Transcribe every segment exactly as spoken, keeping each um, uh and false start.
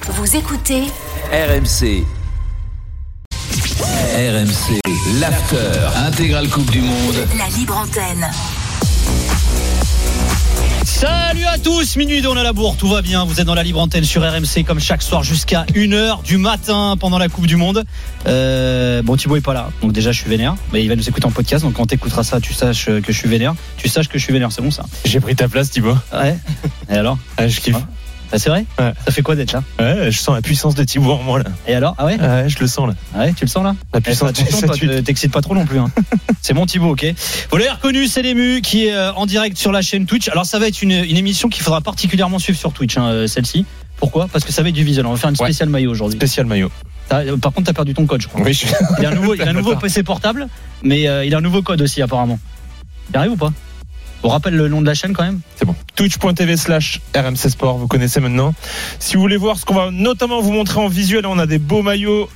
Vous écoutez R M C. R M C, l'after, intégrale Coupe du Monde. la libre antenne. Salut à tous, minuit on a la bourre, tout va bien, vous êtes dans la libre antenne sur R M C comme chaque soir jusqu'à une heure du matin pendant la Coupe du Monde. Euh, bon, Thibaut est pas là, donc déjà je suis vénère, mais il va nous écouter en podcast, donc quand t'écouteras ça, tu saches que je suis vénère, tu saches que je suis vénère, c'est bon ça? J'ai pris ta place, Thibaut. Ouais. Et alors? Ah, je kiffe. Ouais. Ah, c'est vrai? Ouais. Ça fait quoi d'être là? Ouais, je sens la puissance de Thibaut en moi là. Et alors? Ah ouais? Ouais, je le sens là. Ah ouais, tu le sens là? La puissance eh, attention, toi, de t'excites pas trop non plus. Hein. C'est bon Thibaut, ok. Vous l'avez reconnu, c'est l'Ému qui est en direct sur la chaîne Twitch. Alors ça va être une, une émission qu'il faudra particulièrement suivre sur Twitch, hein, celle-ci. Pourquoi? Parce que ça va être du visuel. On va faire une spéciale ouais. maillot aujourd'hui. Spécial maillot. T'as, par contre, t'as perdu ton code, je crois. Oui, je... Il a un nouveau, il a un nouveau P C portable, mais euh, il a un nouveau code aussi apparemment. Il arrive ou pas? On rappelle le nom de la chaîne quand même. C'est bon. Twitch.tv slash RMC Sport, vous connaissez maintenant. Si vous voulez voir ce qu'on va notamment vous montrer en visuel, on a des beaux maillots.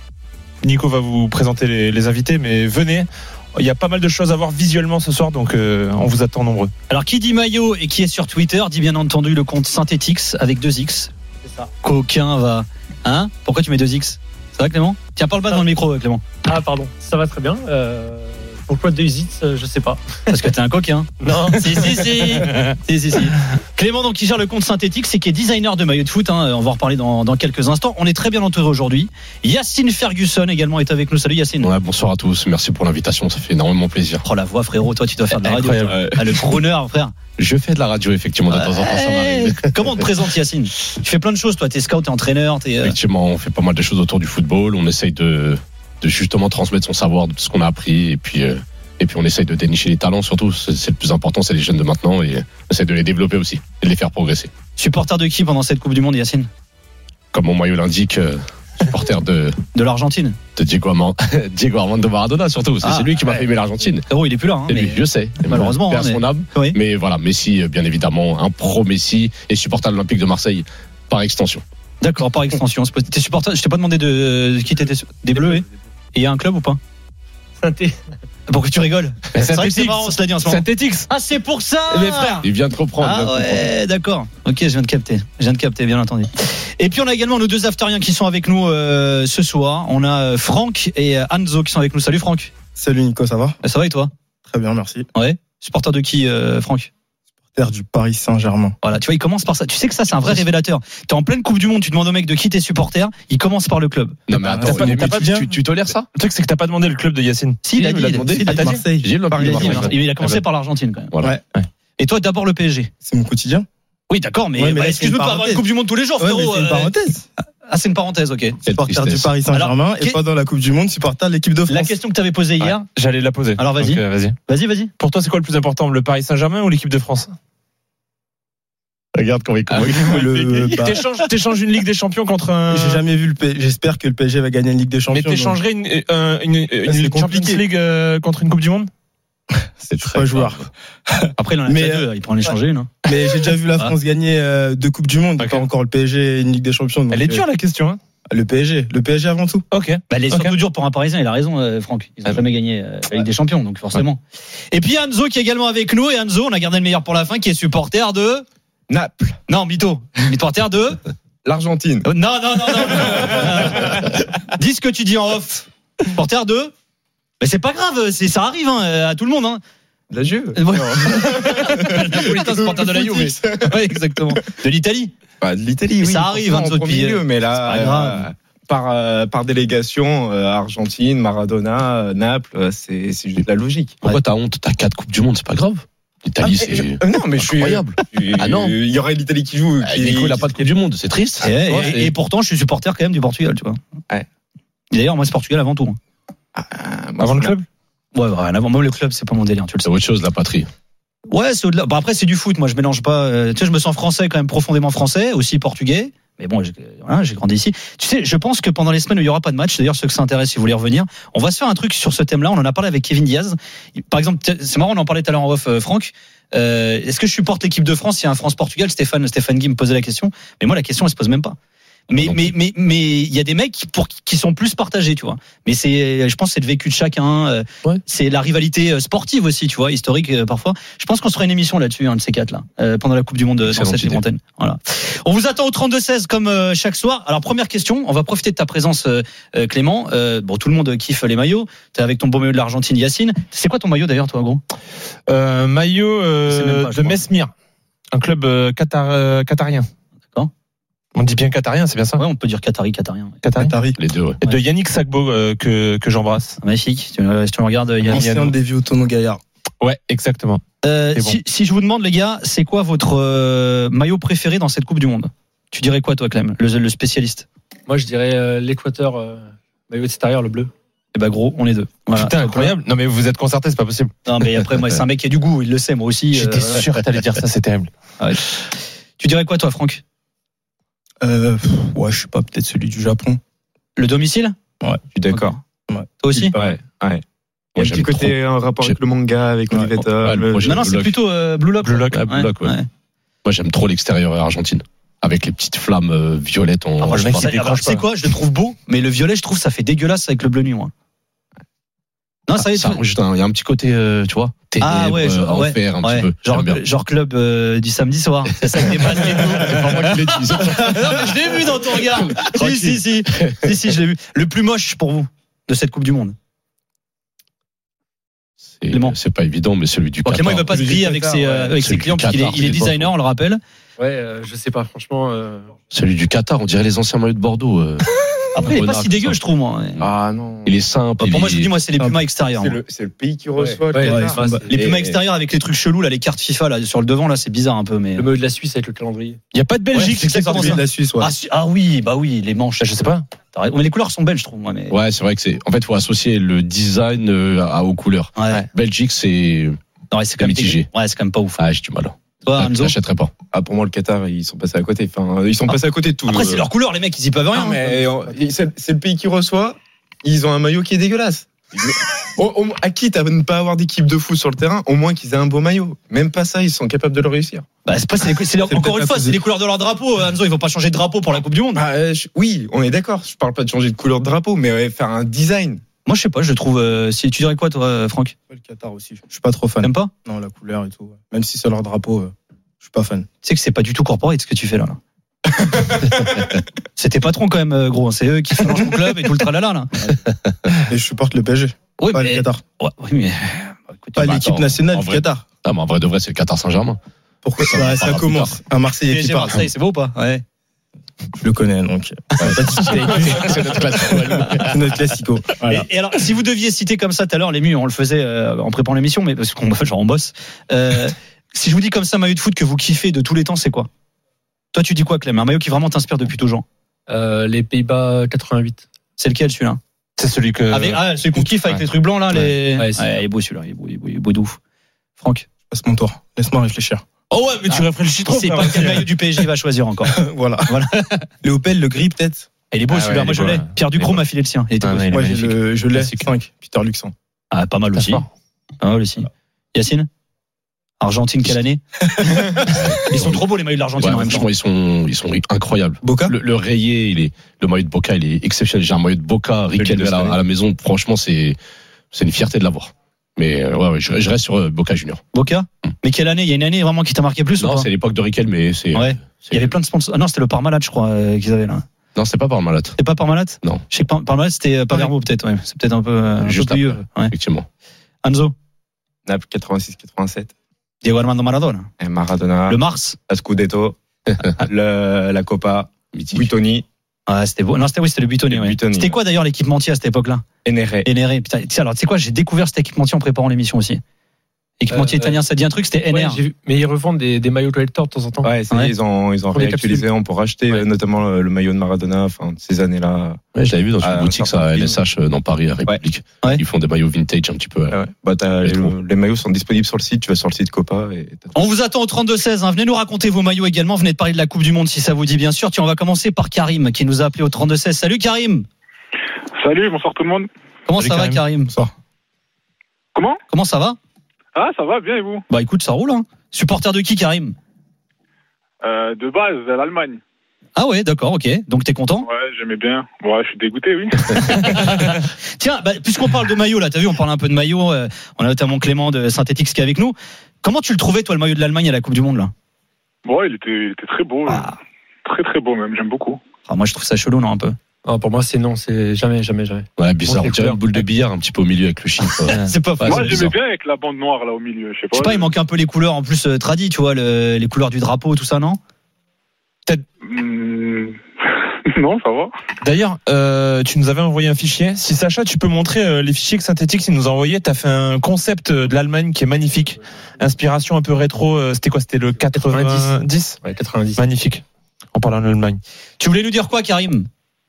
Nico va vous présenter les, les invités, mais venez. Il y a pas mal de choses à voir visuellement ce soir, donc euh, on vous attend nombreux. Alors qui dit maillot et qui est sur Twitter dit bien entendu le compte Synthetix avec deux X. C'est ça. Qu'aucun va. Hein? Pourquoi tu mets deux X? Ça va Clément? Tiens, parle pas dans le micro Clément. Ah pardon, ça va très bien. Euh... Pourquoi deux X, je sais pas. Parce que t'es un coquin. Non. si, si, si. si, si, si. Clément, donc, qui gère le compte Synthetix, c'est qui est designer de maillots de foot. Hein, on va en reparler dans, dans quelques instants. On est très bien entouré aujourd'hui. Yacine Ferguson également est avec nous. Salut Yacine. Ouais, bonsoir à tous. Merci pour l'invitation. Ça fait énormément plaisir. Oh la voix, frérot. Toi, tu dois faire de la radio. Ouais. Ah, le crooner, frère. Je fais de la radio, effectivement, de temps en temps. Ça m'arrive. Comment on te présente, Yacine? Tu fais plein de choses, toi. T'es scout, t'es entraîneur. T'es, euh... Effectivement, on fait pas mal de choses autour du football. On essaye de, de justement transmettre son savoir de ce qu'on a appris. Et puis. Euh, Et puis on essaye de dénicher les talents surtout, c'est, c'est le plus important, c'est les jeunes de maintenant et on essaye de les développer aussi et de les faire progresser. Supporter de qui pendant cette Coupe du Monde, Yacine? Comme mon maillot l'indique, euh, supporter de de l'Argentine, de Diego, Armand, Diego Armando Maradona surtout. C'est, ah, c'est lui qui m'a ouais. fait aimer l'Argentine. Oh, il est plus là. Hein, c'est mais... lui, je sais. Malheureusement, hein, mais... son âme. Oui. Mais voilà, Messi, bien évidemment, un pro Messi et supporter de l'Olympique de Marseille par extension. D'accord, par extension. T'es supporter, je t'ai pas demandé de, de qui t'étais des Bleus. Et il y a un club ou pas? Synthé. Pourquoi tu rigoles? C'est vrai que c'est marrant, cela dit en ce moment. Synthetix. Ah, c'est pour ça. Mes frères. Il vient de comprendre. Ah de ouais, comprendre. d'accord. Ok, je viens de capter. Je viens de capter, bien entendu. Et puis on a également nos deux aftériens qui sont avec nous euh, ce soir. On a Franck et Anzo qui sont avec nous. Salut Franck. Salut Nico, ça va? Ça va et toi? Très bien, merci. Ouais. Supporter de qui, euh, Franck? Du Paris Saint-Germain. Voilà, tu vois, il commence par ça. Tu sais que ça, c'est un vrai révélateur. T'es en pleine Coupe du Monde, tu demandes au mec de qui t'es supporter, il commence par le club. Non, mais attends, t'as pas, t'as pas tu, tu, tu tolères ça? Le truc, c'est que t'as pas demandé le club de Yacine. Si, il a dit, il a demandé. Si, il a dit Marseille. J'ai le Paris Marseille. Il a commencé par l'Argentine, quand même. Voilà. Ouais. Ouais. Et toi, d'abord le P S G. C'est mon quotidien. Oui, d'accord, mais, ouais, mais bah, là, excuse-moi de pas avoir une Coupe du Monde tous les jours, ouais, frérot. C'est une parenthèse. Ah, c'est une parenthèse, ok. Supporter du Paris Saint-Germain. Alors, et qu... pendant la Coupe du Monde, supporter de l'équipe de France. La question que tu avais posée hier. Ouais, j'allais la poser. Alors vas-y. Donc, euh, vas-y. Vas-y, vas-y. Pour toi, c'est quoi le plus important, le Paris Saint-Germain ou l'équipe de France? Regarde comment il ah, le, bah... t'échanges, t'échanges une Ligue des Champions contre un. J'ai jamais vu le P... J'espère que le P S G va gagner une Ligue des Champions. Mais t'échangerais donc... une, une, une, une, une Champions League euh, contre une Coupe du Monde? C'est très pas joueur. Après, il en a mais, deux, il peut en échanger une. Hein. Mais j'ai déjà vu la France ah. gagner euh, deux Coupes du Monde, okay. Pas encore le P S G et une Ligue des Champions. Donc, Elle est dure euh... la question. Hein. Le P S G, le P S G avant tout. Ok. Bah, elle est okay. surtout dure pour un Parisien. Il a raison, euh, Franck. Ils n'ont ah, jamais gagné euh, la Ligue des Champions, donc forcément. Ouais. Et puis Anzo qui est également avec nous. Et Anzo, on a gardé le meilleur pour la fin, qui est supporter de Naples. Non, mytho. Supporter de l'Argentine. Oh, non, non, non, non. Dis ce que tu dis en off. Supporter de mais c'est pas grave, c'est ça arrive hein, à tout le monde. Hein. La Juve. Ouais. Napolitain, supporter de la Juve. Oui, exactement. De l'Italie. Bah, de l'Italie, oui. Ça arrive, hein, en premier lieu, mais là, c'est pas grave. Euh, par euh, par délégation, euh, Argentine, Maradona, euh, Naples, euh, c'est c'est juste la logique. Pourquoi ouais. t'as honte? T'as quatre coupes du monde, c'est pas grave. L'Italie, ah, c'est je, euh, non, mais incroyable. Je suis, ah non, il y aurait l'Italie qui joue. Qui, Nico, il a pas de coupe du monde, c'est triste. Et, et, et, et pourtant, je suis supporter quand même du Portugal, tu vois. Ouais. Et d'ailleurs, moi, c'est Portugal avant tout. Ah, moi, avant le club. Ouais, ouais, avant moi le club, c'est pas mon délire, tu le sais. C'est autre chose, la patrie. Ouais, c'est au-delà. Bon, après, c'est du foot. Moi, je mélange pas. Euh, tu sais, je me sens français quand même, profondément français, aussi portugais. Mais bon, j'ai, voilà, j'ai grandi ici. Tu sais, je pense que pendant les semaines où il y aura pas de match, d'ailleurs, ceux que ça intéresse, si vous voulez revenir, on va se faire un truc sur ce thème-là. On en a parlé avec Kevin Diaz. Par exemple, c'est marrant, on en parlait tout à l'heure en off, euh, Franck. Euh, est-ce que je supporte l'équipe de France? Il y a un France-Portugal. Stéphane, Stéphane Guy me posait la question. Mais moi, la question, elle se pose même pas. Mais Donc, mais mais mais il y a des mecs pour qui sont plus partagés, tu vois. Mais c'est, je pense, que c'est le vécu de chacun. euh, Ouais. C'est la rivalité sportive aussi, tu vois, historique euh, parfois. Je pense qu'on se fera une émission là-dessus, un de ces quatre là, euh, pendant la Coupe du Monde euh, dans Excellente cette idée. antenne. Voilà. On vous attend au trente-deux seize comme euh, chaque soir. Alors première question, on va profiter de ta présence, euh, euh, Clément. Euh, bon, tout le monde kiffe les maillots. T'es avec ton beau maillot de l'Argentine, Yacine. C'est quoi ton maillot d'ailleurs, toi, gros? Euh, maillot euh, Je sais même pas, je de crois. Mesmir, un club euh, qatar, euh, qatarien. D'accord. On dit bien qatarien, c'est bien ça? Ouais, on peut dire Qatari, Qatarien. Ouais. Qatarien. Qatari. les deux, ouais. Et de Yannick Sagbo euh, que que j'embrasse. Magnifique. Tu, euh, si tu me regardes, Yann. Ancien des vieux Tono Gaillard. Ouais, exactement. Euh, C'est bon. si, si je vous demande, les gars, c'est quoi votre euh, maillot préféré dans cette Coupe du Monde? Tu dirais quoi, toi, Clem, le, le spécialiste? Moi, je dirais euh, l'Équateur, euh, maillot extérieur, le bleu. Eh ben, gros, on est deux. Voilà. Putain, incroyable. Non mais vous êtes concertés, c'est pas possible. Non, mais après, moi, c'est un mec qui a du goût, il le sait, moi aussi. J'étais euh, sûr que t'allais dire ça, c'est terrible. ouais. Tu dirais quoi, toi, Franck? Euh, pff, ouais, je sais pas, peut-être celui du Japon. Le domicile? Je suis d'accord. Ouais. Toi aussi? Ouais, ouais. Il y a Moi, un petit j'aime côté, un rapport avec le manga, avec Ouais. Olivetta. Ouais, le le- projet- Non, non, Blue c'est Lock. plutôt euh, Blue Lock. Blue Lock, ouais, Blue Lock, ouais. Moi, j'aime trop l'extérieur argentine. Avec les petites flammes euh, violettes en. Ah, moi, je le mec, pense- il alors, décroche tu sais pas. quoi, je le trouve beau, mais le violet, je trouve ça fait dégueulasse avec le bleu nuit, moi. Non, ça y est, ça, tu- rajoute un- il y a un petit côté, euh, tu vois, ténèbres, Ah ouais, je- euh, ouais, enfer un ouais. petit peu. Genre, J'aime bien. genre club euh, du samedi soir. C'est ça avec des masques et tout. C'est pas moi qui l'ai dit. Non, mais je l'ai vu dans ton regard. si, si, si, si, si, je l'ai vu. Le plus moche pour vous de cette Coupe du Monde. C'est- Clément. C'est pas évident, mais celui du Bon, Qatar. Clément, il veut pas se Celui du griller avec Qatar, ses, ouais. euh, avec ses Celui du clients parce qu'il est, Qatar, il est c'est designer, on le rappelle. Ouais, euh, je sais pas, franchement. Euh... Celui du Qatar, on dirait les anciens maillots de Bordeaux. euh. Après, il est pas Renard, si dégueu, tout ça. je trouve, moi. Ah non. Il est simple. Pour il moi, est- je vous dis, moi, c'est les Ah, Pumas extérieurs. C'est moi. le, c'est le pays qui reçoit. Ouais, le ouais, Qatar. ouais, Les Et- Pumas extérieurs avec les trucs chelous, là, les cartes FIFA, là, sur le devant, là, c'est bizarre un peu, mais. Le maillot de la Suisse avec le calendrier. Il y a pas de Ouais, Belgique, c'est exactement Celui ça. de la Suisse, ouais. Ah, si- ah oui, bah oui, les manches. Je sais pas. T'as raison. Mais les couleurs sont belles, je trouve, moi, mais. Ouais, c'est vrai que c'est. En fait, faut associer le design euh, à- aux couleurs. Ouais. Belgique, c'est. Non, ouais, c'est quand même mitigé. Ouais, c'est quand même pas ouf. Ah, j'ai du mal. Toi, Enzo. J'achèterais pas. Ah, pour moi, le Qatar, ils sont passés à côté. Enfin, ils sont Ah. passés à côté de tout. Après, c'est Euh, leur couleur, les mecs, ils y peuvent rien. Non, mais euh, c'est c'est le pays qui reçoit. Ils ont un maillot qui est dégueulasse. Au- au- à quitte à ne pas avoir d'équipe de foot sur le terrain, au moins qu'ils aient un beau maillot. Même pas ça, ils sont capables de le réussir. Bah, c'est pas, c'est les- c'est les- C'est encore peut-être une fois, à cause c'est de- les couleurs de leur drapeau. Enzo, ils vont pas changer de drapeau pour la Coupe du Monde. Ah, euh, je- oui, on est d'accord. Je parle pas de changer de couleur de drapeau, mais ouais, faire un design. Moi, je sais pas, je trouve. euh, si, tu dirais quoi, toi, euh, Franck? Le Qatar aussi. Je suis pas trop fan. T'aimes pas? Non, la couleur et tout. ouais. Même si c'est leur drapeau, euh, je suis pas fan. Tu sais que c'est pas du tout corporate ce que tu fais là. là. C'est tes patrons quand même, euh, gros. C'est eux qui font ton club et tout le tralala là. Et je supporte le P S G, Oui, pas mais. le Qatar. Ouais, oui, mais. Bah, écoute, Pas bah, l'équipe attends, nationale en du vrai. Qatar. Ah, mais en vrai de vrai, c'est le Qatar Saint-Germain. Pourquoi Ça, on ça, en ça parlera commence. Un Marseillais P S qui G parle. Marseille, c'est beau ou pas? Ouais. Je le connais, donc. on va pas discuter avec lui. C'est notre classe. C'est notre classico. Voilà. Et, et alors, si vous deviez citer comme ça tout à l'heure, les mieux, on le faisait euh, en préparant l'émission, mais parce qu'on genre on bosse. Euh, si je vous dis comme ça, un maillot de foot que vous kiffez de tous les temps, c'est quoi? Toi, tu dis quoi, Clem? Un maillot qui vraiment t'inspire depuis toujours? Euh, les Pays-Bas quatre-vingt-huit. C'est lequel celui-là? C'est celui que. Avec, ah, celui qu'on kiffe avec Ouais. les trucs blancs là, les. Ouais, c'est- il est beau celui-là, il est beau, il est beau, il est beau de ouf. Franck. Passe mon tour. Laisse-moi réfléchir. Oh ouais, mais tu réfléchis trop. C'est frère. pas quel maillot du P S G va choisir encore. voilà. Voilà. Le Opel, le gris peut-être. Il est beau Ah celui-là, ouais, moi il je est beau, l'ai. ouais. Pierre Il est Ducrot beau. m'a filé le sien. Il était Ah beau, ouais, celui-là. Moi, magnifique. j'ai le, je l'ai. Classique. cinq. Peter Luxon. Ah, pas mal aussi. D'accord. Pas mal aussi. Yacine? Argentine, quelle année? Ils sont trop beaux les maillots de l'Argentine Ouais, en même temps. franchement, ils sont, ils sont incroyables. Boca. Le, le rayé, il est, le maillot de Boca, il est exceptionnel. J'ai un maillot de Boca, Riquelme de à, la- Scaloni. à la maison. Franchement, c'est, c'est une fierté de l'avoir. Mais euh, ouais, ouais, je, je reste sur euh, Boca Junior. Boca? Hmm. Mais quelle année? Il y a une année vraiment qui t'a marqué plus ou Non, pas? c'est l'époque de Riquelme, mais c'est. Ouais. c'est- Il y avait plein de sponsors. Ah non, c'était le Parmalat, je crois, euh, qu'ils avaient là. Non, c'est pas par Malat, C'était pas Parmalat? Non. Je sais que Par- Parmalat, c'était euh, Palermo, peut-être, ouais. C'est peut-être un peu, euh, un Juste peu plus vieux. Ouais. effectivement. Anzo? Naples quatre-vingt-six quatre-vingt-sept. Diego Armando Maradona. Et Maradona. Le Mars? La Scudetto. le, la Copa. Mythique. Buitoni. Ah, c'était beau. Non, c'était, oui, c'était le Buitoni, Le ouais. Buitoni, C'était ouais. quoi d'ailleurs l'équipementier à cette époque-là? Enere. Enere. Putain, tu sais, alors, tu sais quoi, j'ai découvert cet équipementier en préparant l'émission aussi. Équipementier Euh, italien, ça dit un truc, c'était Ouais, N R. j'ai vu. Mais ils revendent des, des maillots collector de temps en temps. Ouais, c'est- Ouais. ils ont, ils ont Pour les réactualisé on pour acheter Ouais. euh, notamment le, le maillot de Maradona, enfin, de ces années-là. Ouais, je l'avais vu dans une Ah, boutique, ça, à certain L S H, euh, dans Paris, à République. Ouais. Ils font des maillots vintage un petit peu. ouais. Ouais, ouais. Bah, t'as- Les les, trous. les maillots sont disponibles sur le site, tu vas sur le site Copa et t'as- On vous attend au trente-deux seize, hein. Venez nous raconter vos maillots également. Venez de parler de la Coupe du Monde si ça vous dit, bien sûr. Tiens, on va commencer par Karim qui nous a appelé au trente-deux seize. Salut Karim. Salut, bonsoir tout le monde. Comment Salut, ça va, Karim. Karim? Bonsoir. Comment Comment ça va? Ah, ça va bien et vous Bah écoute, ça roule, hein. Supporter de qui, Karim? euh, De base, l'Allemagne. Ah ouais, d'accord, ok. Donc t'es content? Ouais, j'aimais bien. Ouais, je suis dégoûté, oui. Tiens, bah, puisqu'on parle de maillot, là, t'as vu, on parle un peu de maillot. Euh, on a notamment Clément de Synthetix qui est avec nous. Comment tu le trouvais, toi, le maillot de l'Allemagne à la Coupe du Monde, là? Ouais, il était, il était très beau. Ah. Très très beau même, j'aime beaucoup. Ah, moi, je trouve ça chelou, non, un peu. Ah, pour moi, c'est non, c'est jamais, jamais, jamais. Ouais, bizarre. Bon, On dirait une boule de billard un petit peu au milieu avec le chiffre. C'est pas faux. Ouais, Moi, c'est j'aimais bizarre. bien avec la bande noire là au milieu. Je sais pas. Je sais pas, il manque un peu les couleurs en plus euh, tradis, tu vois, le, les couleurs du drapeau, tout ça, non? Mmh... non, ça va. D'ailleurs, euh, tu nous avais envoyé un fichier. Si Sacha, tu peux montrer euh, les fichiers que Synthetix il nous a envoyés. T'as fait un concept de l'Allemagne qui est magnifique. Inspiration un peu rétro. euh, C'était quoi? C'était le quatre-vingt-dix. Ouais, quatre-vingt-dix. Magnifique. En parlant de l'Allemagne. Tu voulais nous dire quoi, Karim?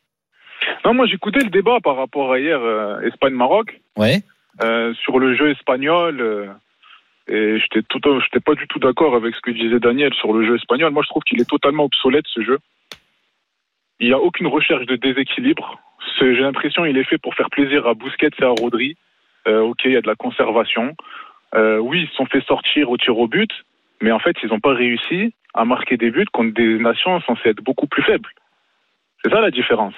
Non, moi j'écoutais le débat par rapport à hier euh, Espagne-Maroc Ouais. euh, sur le jeu espagnol. Euh, et j'étais tout, j'étais pas du tout d'accord avec ce que disait Daniel sur le jeu espagnol. Moi, je trouve qu'il est totalement obsolète ce jeu. Il n'y a aucune recherche de déséquilibre. Ce, j'ai l'impression qu'il est fait pour faire plaisir à Busquets et à Rodri. Euh, ok, il y a de la conservation. Euh, oui, ils se sont fait sortir au tir au but, mais en fait, ils n'ont pas réussi à marquer des buts contre des nations censées être beaucoup plus faibles. C'est ça la différence.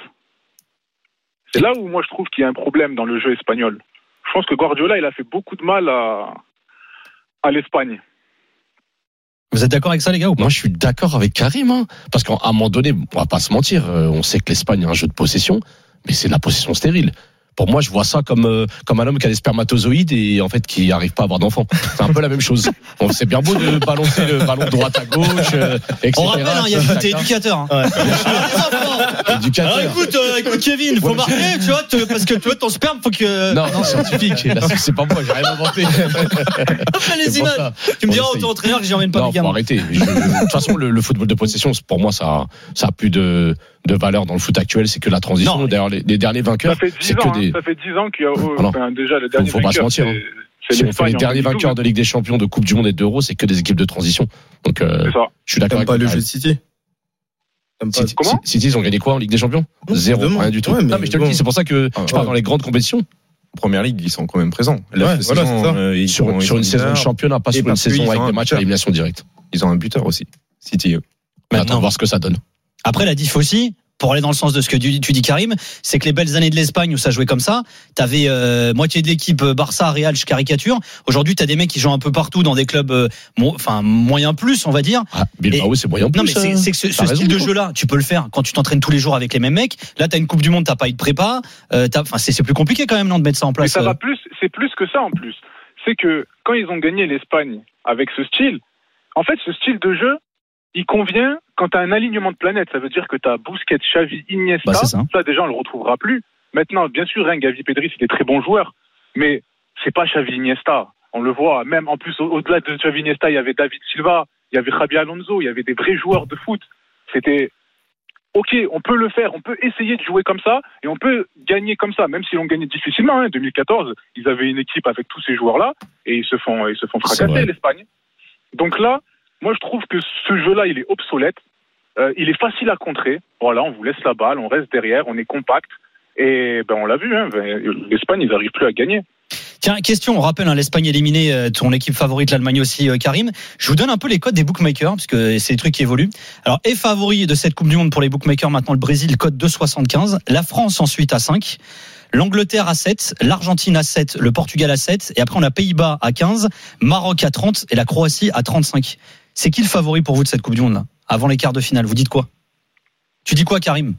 C'est là où moi je trouve qu'il y a un problème dans le jeu espagnol. Je pense que Guardiola, il a fait beaucoup de mal à, à l'Espagne. Vous êtes d'accord avec ça, les gars, ou pas? Moi, je suis d'accord avec Karim, hein, parce qu'à un moment donné, on va pas se mentir, euh, on sait que l'Espagne a un jeu de possession, mais c'est de la possession stérile. Pour moi, je vois ça comme euh, comme un homme qui a des spermatozoïdes et en fait qui arrive pas à avoir d'enfant. C'est un peu la même chose. Bon, c'est bien beau de balancer le ballon de droite à gauche, euh, et cetera. On rappelle, hein, il y a t'es éducateur. Hein. Ouais. Éducateur. Alors écoute, euh, écoute Kevin, faut marquer, tu vois, te, parce que tu vois ton sperme, faut que. Non, non, scientifique. Là, c'est pas moi, j'ai rien inventé. Après les C'est pour images. ça. Tu me diras On au ton entraîneur que j'y emmène pas Non, mes gamins. faut arrêter. Je- De toute façon, le, le football de possession, pour moi, ça, ça a plus de, de valeur dans le foot actuel. C'est que la transition. Non. D'ailleurs, les, les derniers Ça vainqueurs, fait dix c'est ans, que hein, des. ça fait dix ans qu'il y a oh, Alors, enfin, déjà le dernier faut pas se vainqueur, mentir, c'est- hein. c'est Si on fait l'Espagne les en derniers deux mille douze. vainqueurs de Ligue des Champions, de Coupe du Monde et d'Euro, c'est que des équipes de transition. Donc, euh, C'est ça. je suis d'accord T'aimes avec pas le Karim. jeu de City? T'aimes pas- City, Comment City, ils ont gagné quoi en Ligue des Champions? Non, Zéro, demande. rien du tout. Ouais, mais non, mais je te le bon. dis, c'est pour ça que Ah, je parle ouais. dans les grandes compétitions. Première Ligue, ils sont quand même présents. La Ouais, saison, voilà, c'est ça. euh, ils Sur, sont- ils sur sont une saison de leaders. championnat, pas Et sur une parce qu'ils saison ont avec un des matchs à buteur. élimination directe. Ils ont un buteur aussi. City, eux. Mais Maintenant. attends, voir ce que ça donne. Après, la diff aussi, pour aller dans le sens de ce que tu, tu dis, Karim, c'est que les belles années de l'Espagne où ça jouait comme ça, t'avais euh, moitié de l'équipe euh, Barça, Real, je caricature. Aujourd'hui, t'as des mecs qui jouent un peu partout dans des clubs, euh, mo- enfin moyen plus, on va dire. Ah, Bilbao, c'est moyen plus. Non, mais c'est, euh, c'est que ce, t'as ce raison, style de quoi. jeu-là, tu peux le faire quand tu t'entraînes tous les jours avec les mêmes mecs. Là, t'as une Coupe du Monde, t'as pas eu de prépa. Euh, t'as, enfin, c'est, c'est plus compliqué quand même, non, de mettre ça en Mais place. ça euh. va plus, c'est plus que ça en plus. C'est que quand ils ont gagné l'Espagne avec ce style, en fait, ce style de jeu, il convient quand tu as un alignement de planète. Ça veut dire que tu as Busquets, Xavi, Iniesta. Bah, c'est ça. déjà, on le retrouvera plus. Maintenant, bien sûr, hein, Gavi, Pedri, c'est des très bons joueurs, mais c'est pas Xavi, Iniesta. On le voit. Même en plus, au- au-delà de Xavi, Iniesta, il y avait David Silva, il y avait Javi Alonso, il y avait des vrais joueurs de foot. C'était ok, on peut le faire, on peut essayer de jouer comme ça et on peut gagner comme ça, même si on gagnait difficilement. En hein, deux mille quatorze, ils avaient une équipe avec tous ces joueurs-là et ils se font, ils se font C'est vrai. fracasser l'Espagne. Donc là, moi je trouve que ce jeu-là, il est obsolète. Euh, il est facile à contrer. Voilà, on vous laisse la balle, on reste derrière, on est compact. Et ben on l'a vu, hein, ben, l'Espagne, ils n'arrivent plus à gagner. Tiens, question, on rappelle, hein, l'Espagne éliminée, euh, ton équipe favorite, l'Allemagne aussi, euh, Karim. Je vous donne un peu les codes des bookmakers, parce que c'est des trucs qui évoluent. Alors, est favori de cette Coupe du Monde pour les bookmakers, maintenant le Brésil, code deux virgule soixante-quinze. La France ensuite à cinq. L'Angleterre à sept. L'Argentine à sept. Le Portugal à sept. Et après, on a Pays-Bas à quinze. Maroc à trente. Et la Croatie à trente-cinq. C'est qui le favori pour vous de cette Coupe du Monde, là, avant les quarts de finale? Vous dites quoi? Tu dis quoi, Karim?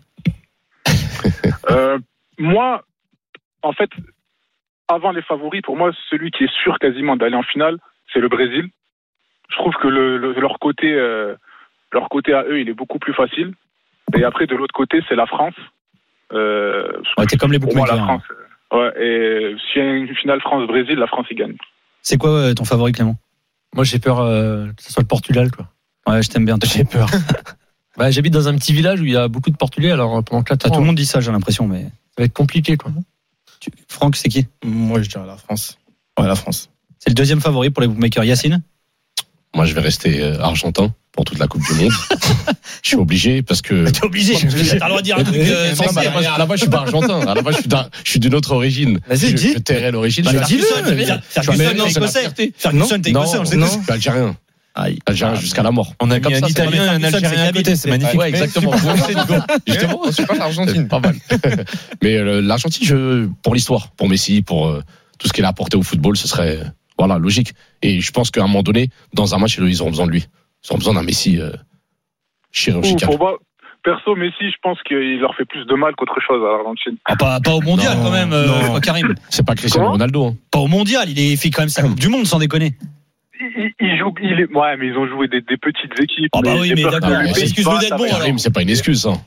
Euh, moi, en fait, avant les favoris, pour moi, celui qui est sûr quasiment d'aller en finale, c'est le Brésil. Je trouve que le, le, leur côté, euh, leur côté à eux, il est beaucoup plus facile. Et après, de l'autre côté, c'est la France. Euh, Ouais, t'es comme les pour moi, bookmakers. la hein. France. euh, Ouais, et s'il y a une finale France-Brésil, la France y gagne. C'est quoi euh, ton favori, Clément? Moi, j'ai peur euh, que ce soit le Portugal, quoi. Ouais, je t'aime bien. toi. J'ai peur. Bah, j'habite dans un petit village où il y a beaucoup de Portugais, alors pendant quatre Ah, ans, tout le monde dit ça, j'ai l'impression, mais. ça va être compliqué, quoi. Tu- Franck, c'est qui? Moi, je dirais la France. Ouais, la France. C'est le deuxième favori pour les bookmakers. Yacine? Moi, je vais rester euh, argentin pour toute la Coupe du Monde. Je suis obligé parce que. T'es obligé, t'as le droit de dire un truc euh, Non, mais à la base- à la base, je suis pas argentin. À la base, je suis d'un- je suis d'une autre origine. Vas-y, je, dis. je tairai l'origine. Bah, Je suis dis-le. argentin. Ferguson, Je suis non, américain, écossais. c'est la fierté. Ferguson, t'es Non, écossais, on le sait non, tous. je suis algérien. Aïe. Algérien jusqu'à la mort. On a C'est comme mis un ça, c'est- Italien et un on a fait Algérien à ça, côté, c'est magnifique. Ouais, exactement. Justement, On suit pas l'Argentine. pas mal. Mais euh, l'Argentine, je, pour l'histoire, pour Messi, pour euh, tout ce qu'il a apporté au football, ce serait euh, voilà logique. Et je pense qu'à un moment donné, dans un match, ils auront besoin de lui. Ils auront besoin d'un Messi euh, chirurgical. Pour moi, perso, Messi, je pense qu'il leur fait plus de mal qu'autre chose à l'Argentine. Ah, pas, pas au mondial Non, quand même, euh, non. Karim. C'est pas Cristiano Comment Ronaldo. Hein. Pas au mondial, il, est, il fait quand même sa Coupe du Monde sans déconner. Il, il, il joue, il est, ouais, mais ils ont joué des, des petites équipes. Ah bah mais oui, j'ai mais peur d'accord, que mais le pays excuse-le passe d'être avec- bon, alors. Karim, c'est pas une excuse. Ça.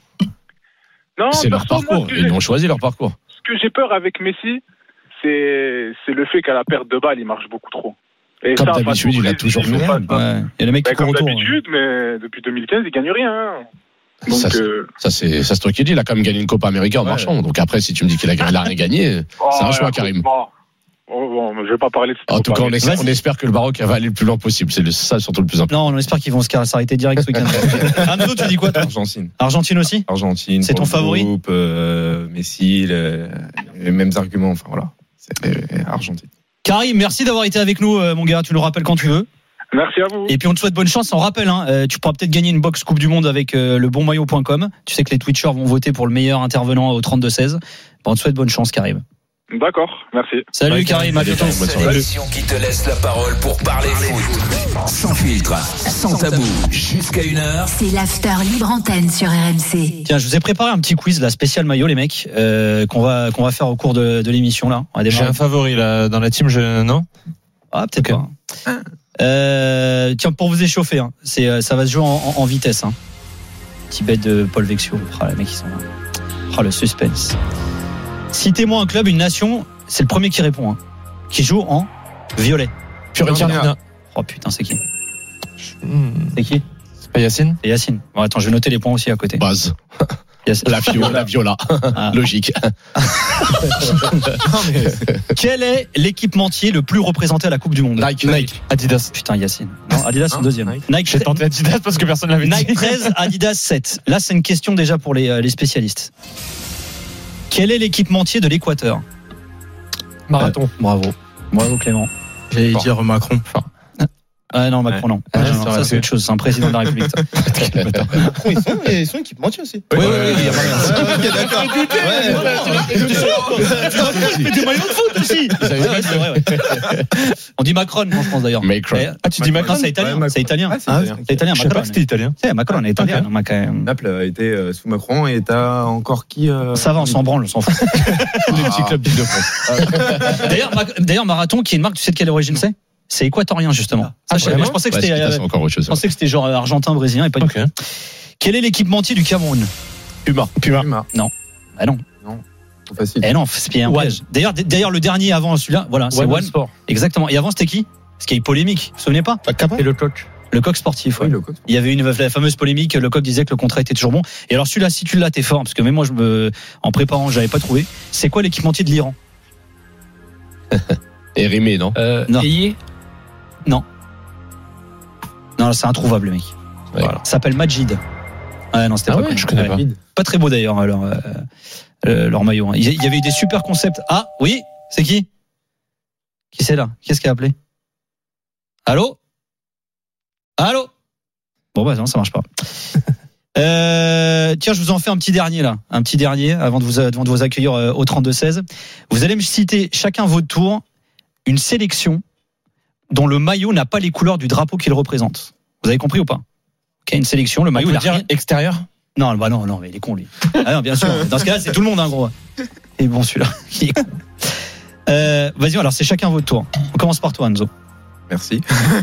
Non, C'est leur perso, moi, parcours. ce que Ils j'ai- ont choisi leur parcours. Ce que j'ai peur avec Messi, c'est, c'est le fait qu'à la perte de balle, il marche beaucoup trop. Et Comme ça, d'habitude, face au il a Brésil, toujours il fait. passe pas. Ouais. Il y a les mecs Bah, qui courent comme autour. d'habitude, mais depuis deux mille quinze, il gagne rien. hein. Donc, Ça, c'est- euh, Ça, c'est, ça, c'est toi qui dis. Il a quand même gagné une Copa América en Ouais. marchant. Donc après, si tu me dis qu'il a, il a rien gagné, oh, c'est un choix, ouais, Karim. Bon, oh, bon, je vais pas parler de cette En tout cas, on, Copa espère, Vas-y. on espère que le Maroc va aller le plus loin possible. C'est le- ça surtout le plus important. Non, on espère qu'ils vont se s'arrêter direct ce week-end. Anzo, tu dis quoi toi? Argentine. Argentine aussi? Argentine. C'est pour ton le favori groupe, euh, Messi, le- les mêmes arguments. Enfin voilà. C'est euh, Argentine. Karim, merci d'avoir été avec nous, euh, mon gars. Tu nous rappelles quand tu veux. Merci à vous. Et puis on te souhaite bonne chance. On rappelle, hein, euh, tu pourras peut-être gagner une box Coupe du Monde avec euh, le bon maillot point com. Tu sais que les Twitchers vont voter pour le meilleur intervenant au trente-deux seize. Bon, on te souhaite bonne chance, Karim. D'accord, merci. Salut, Ouais, Karim. À allez, bientôt. bonne soirée. L'émission qui te laisse la parole pour parler foot. Sans filtre, sans tabou, jusqu'à une heure. C'est l'after libre antenne sur R M C. Tiens, je vous ai préparé un petit quiz, la spéciale maillot, les mecs, euh, qu'on va qu'on va faire au cours de, de l'émission là. On va J'ai démarrer. un favori là dans la team, je... non Ah, peut-être Ok. pas. Euh, tiens, pour vous échauffer, hein, c'est, euh, ça va se jouer en, en- en vitesse. Hein. Petit bête de Paul Vexio. Ah, les mecs, ils sont là. Oh, le suspense. Citez-moi un club, une nation, c'est le premier qui répond, hein, qui joue en violet. Fiorentina. Oh putain, c'est qui Hmm, C'est qui C'est pas Yacine? C'est Yacine. Bon, attends, je vais noter les points aussi à côté. Base. Yacine. La viola. La viola. Ah. Logique. Quel est l'équipementier le plus représenté à la Coupe du Monde? Nike. Nike. Adidas. Putain, Yacine. Non, Adidas, c'est Hein, deuxième. Nike. Nike, J'ai tenté Adidas parce que personne l'avait dit. Nike treize, Adidas sept. Là, c'est une question déjà pour les, euh, les spécialistes. Quel est l'équipementier de l'Équateur? Marathon. Bravo. Bravo, Clément. J'allais Fort. dire Macron. Ah non, Macron, non. Ouais, Non, ça non, aurait ça, pu. c'est autre chose. C'est un président de la République. ça. Macron, ils sont, ils sont équipementiers aussi. Oui, oui, oui. il y a pas de- Ok, d'accord. Mais des maillots de foot aussi. Vous avez Ouais, ouais, c'est vrai, ouais. On dit Macron, moi, je pense d'ailleurs. Macron. Eh, Ah, tu dis Non, Macron? c'est italien. Ouais, Macron. C'est italien. Ah, c'est Hein, italien. c'est italien. Je sais pas Macron. que c'était italien. C'est Macron est italien. Ok. Macron. Naples a été euh, sous Macron et t'as encore qui euh, Ça va, on s'en branle, on s'en fout. Les petits clubs d'Île-de-France. D'ailleurs, Ma- d'ailleurs, Marathon, qui est une marque, tu sais de quelle origine c'est? C'est équatorien, justement. Ça, je, savais- vraiment je pensais que Ouais, c'était, c'est euh, c'est encore autre chose. je pensais que c'était genre euh, argentin, brésilien et pas du Ok. tout. Quel est l'équipementier du Cameroun? Puma. Puma. Ah non. Trop facile. Eh non, c'est bien un One. piège. D'ailleurs, d- d'ailleurs, le dernier avant celui-là, voilà, c'est One One. Sport. Exactement. Et avant, c'était qui? Parce qu'il y a eu polémique. Vous vous souvenez pas? Et le coq. Le coq sportif, ouais. Oui, le coach. Il y avait une la fameuse polémique, le coq disait que le contrat était toujours bon. Et alors celui-là, si tu l'as, t'es fort, parce que même moi, je me, en préparant, j'avais pas trouvé. C'est quoi l'équipementier de l'Iran? Et Rimé, non? Euh, Non. Ayé. Non, c'est introuvable, le mec. Ouais. Voilà. Ça s'appelle Majid. Ouais, non, c'était Ah pas ouais, connu. je connais Ouais. pas. Pas très beau d'ailleurs, leur, euh, euh, leur maillot. hein. Il y avait eu des super concepts. Ah, oui, c'est qui? Qui c'est là? Qu'est-ce qui a appelé? Allô? Allô? Bon, bah non, ça marche pas. Euh, tiens, je vous en fais un petit dernier là, un petit dernier avant de vous, avant de vous accueillir euh, au trente-deux seize. Vous allez me citer chacun votre tour une sélection dont le maillot n'a pas les couleurs du drapeau qu'il représente. Vous avez compris ou pas? Ok, une sélection, le On maillot peut il a dire rien- extérieur? Non, bah non, non, mais il est con lui. Ah non, bien sûr. Dans ce cas-là, c'est tout le monde, hein, gros. Et bon, celui-là, il est con. Euh, vas-y, alors c'est chacun votre tour. On commence par toi, Anzo. Merci.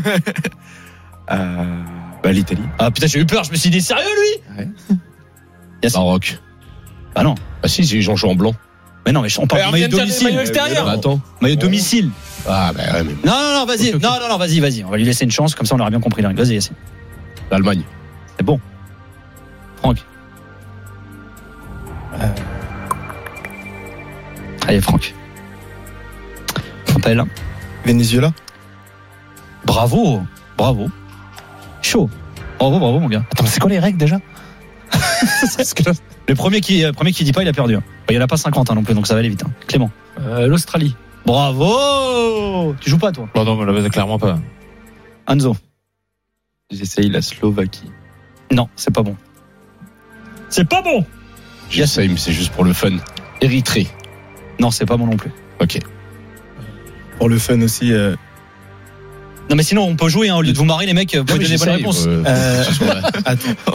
euh, bah, l'Italie. Ah putain, j'ai eu peur. Je me suis dit sérieux lui. Ouais. Yacine. Maroc. Bah non. Ah si, si, j'en joue en blanc. Mais non, mais on parle Eh, de on maillot vient de dire des domicile. maillots extérieurs. Bah, attends. Maillot domicile. Ah, bah ouais, mais Non, non, non, vas-y. Ok, ok. Non, non, non, vas-y, vas-y. On va lui laisser une chance. Comme ça, on aura bien compris. Vas-y, Yacine. l'Allemagne. C'est bon. Franck. Euh. Allez, Franck. Rappel. Venezuela. Bravo. Bravo. Chaud. Bravo, bravo, mon gars. Attends, mais c'est quoi les règles déjà? Parce que là, Le premier qui, le premier qui dit pas, il a perdu. Il y en a pas cinquante hein, non plus, donc ça va aller vite. hein. Clément. Euh, J'essaye la Slovaquie. Non, c'est pas bon. C'est pas bon. J'essaye, mais c'est juste pour le fun. Érythrée. Non, c'est pas bon non plus. Ok. Pour le fun aussi. Euh... Non, mais sinon, on peut jouer, hein, au lieu de vous marrer, les mecs, vous pouvez donner les bonnes réponses. Euh, Euh, euh... Attends.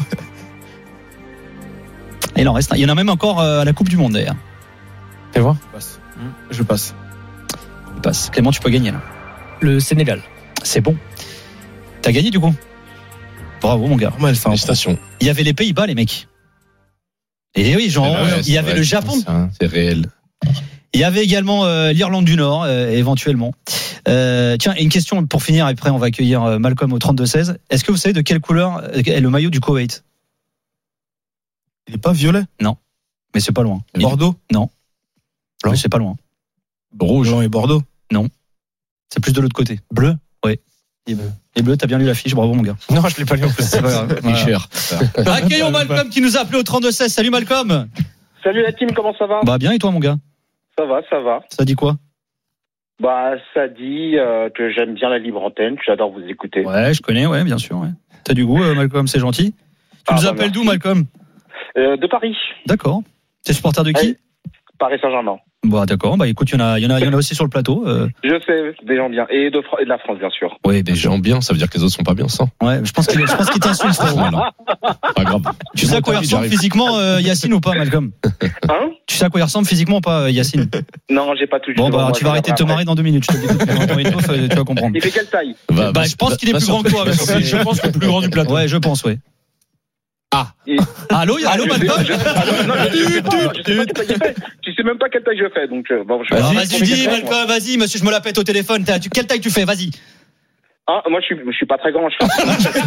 Il en reste un. Il y en a même encore euh, à la Coupe du Monde, d'ailleurs. Fais voir. Je passe. Je passe. On passe. Clément, tu peux gagner, là. Le Sénégal. C'est bon. T'as gagné, du coup. Bravo, mon gars. Normal, c'est un Félicitations. Il y avait les Pays-Bas, les mecs. Et oui, genre, Eh ben ouais, il y c'est avait vrai, le je Japon. pense, hein. C'est réel. Il y avait également euh, l'Irlande du Nord, euh, éventuellement. Euh, tiens, une question pour finir, et après on va accueillir euh, Malcolm au trente-deux seize. Est-ce que vous savez de quelle couleur est le maillot du Koweït? Il est pas violet. Mais c'est pas loin. Bordeaux. Mais c'est pas loin. Rouge. Blanc et Bordeaux. C'est plus de l'autre côté. Bleu. Oui. Les bleus. Les bleus, t'as bien lu l'affiche, bravo mon gars. Non, je l'ai pas lu en plus. C'est pas grave. Il est Voilà. cher. Accueillons Malcolm qui nous a appelé au trente-deux seize. Salut Malcolm. Salut la team, comment ça va? Bah bien, et toi mon gars? Ça va, ça va. Ça dit quoi? Bah, ça dit euh, que j'aime bien la libre antenne, que j'adore vous écouter. Ouais, je connais, ouais, bien sûr. Ouais. T'as du goût, euh, Malcolm, c'est gentil. Tu Ah, nous bah, appelles merci. d'où, Malcolm? Euh, de Paris, D'accord. T'es supporter de qui? Ouais. Paris Saint-Germain. Bah d'accord. Bah écoute, il y en a, il y en a, il y en a aussi sur le plateau. Euh, Je sais, des gens bien. Et de, Fran- et de la France, bien sûr. oui, Des gens bien, ça veut dire que les autres sont pas bien, ça. Ouais, je pense qu'il, je pense qu'il t'insulte, frérot. Voilà. Pas grave. Tu sais à quoi il ressemble physiquement, euh, Yacine, ou pas, Malcolm? Hein? Tu sais à quoi il ressemble physiquement ou pas, euh, Yacine? Non, j'ai pas tout. Bon, justement, bah moi, tu je vas arrêter de te regarderai marrer dans deux minutes. Je te le dis tout de suite. Dans ton étoffe, euh, tu vas comprendre. après. Il fait quelle taille? Va, Bah, va- je pense qu'il est va plus sur- grand que toi. va sur- Je pense que le plus grand du plateau. Ouais, je pense, ouais. Ah. Et- Allô, allô, Je sais- Malcolm? je- ah, non, non, je sais pas, je sais pas quelle taille il fait. Tu sais même pas quelle taille je fais, donc euh, bon, je Alors, vais- vas-y, dis, Malcolm, vas-y, monsieur, je me la pète au téléphone. T'as- tu- Quelle taille tu fais? Vas-y. Ah, moi, je suis, je suis pas très grand. Je fais...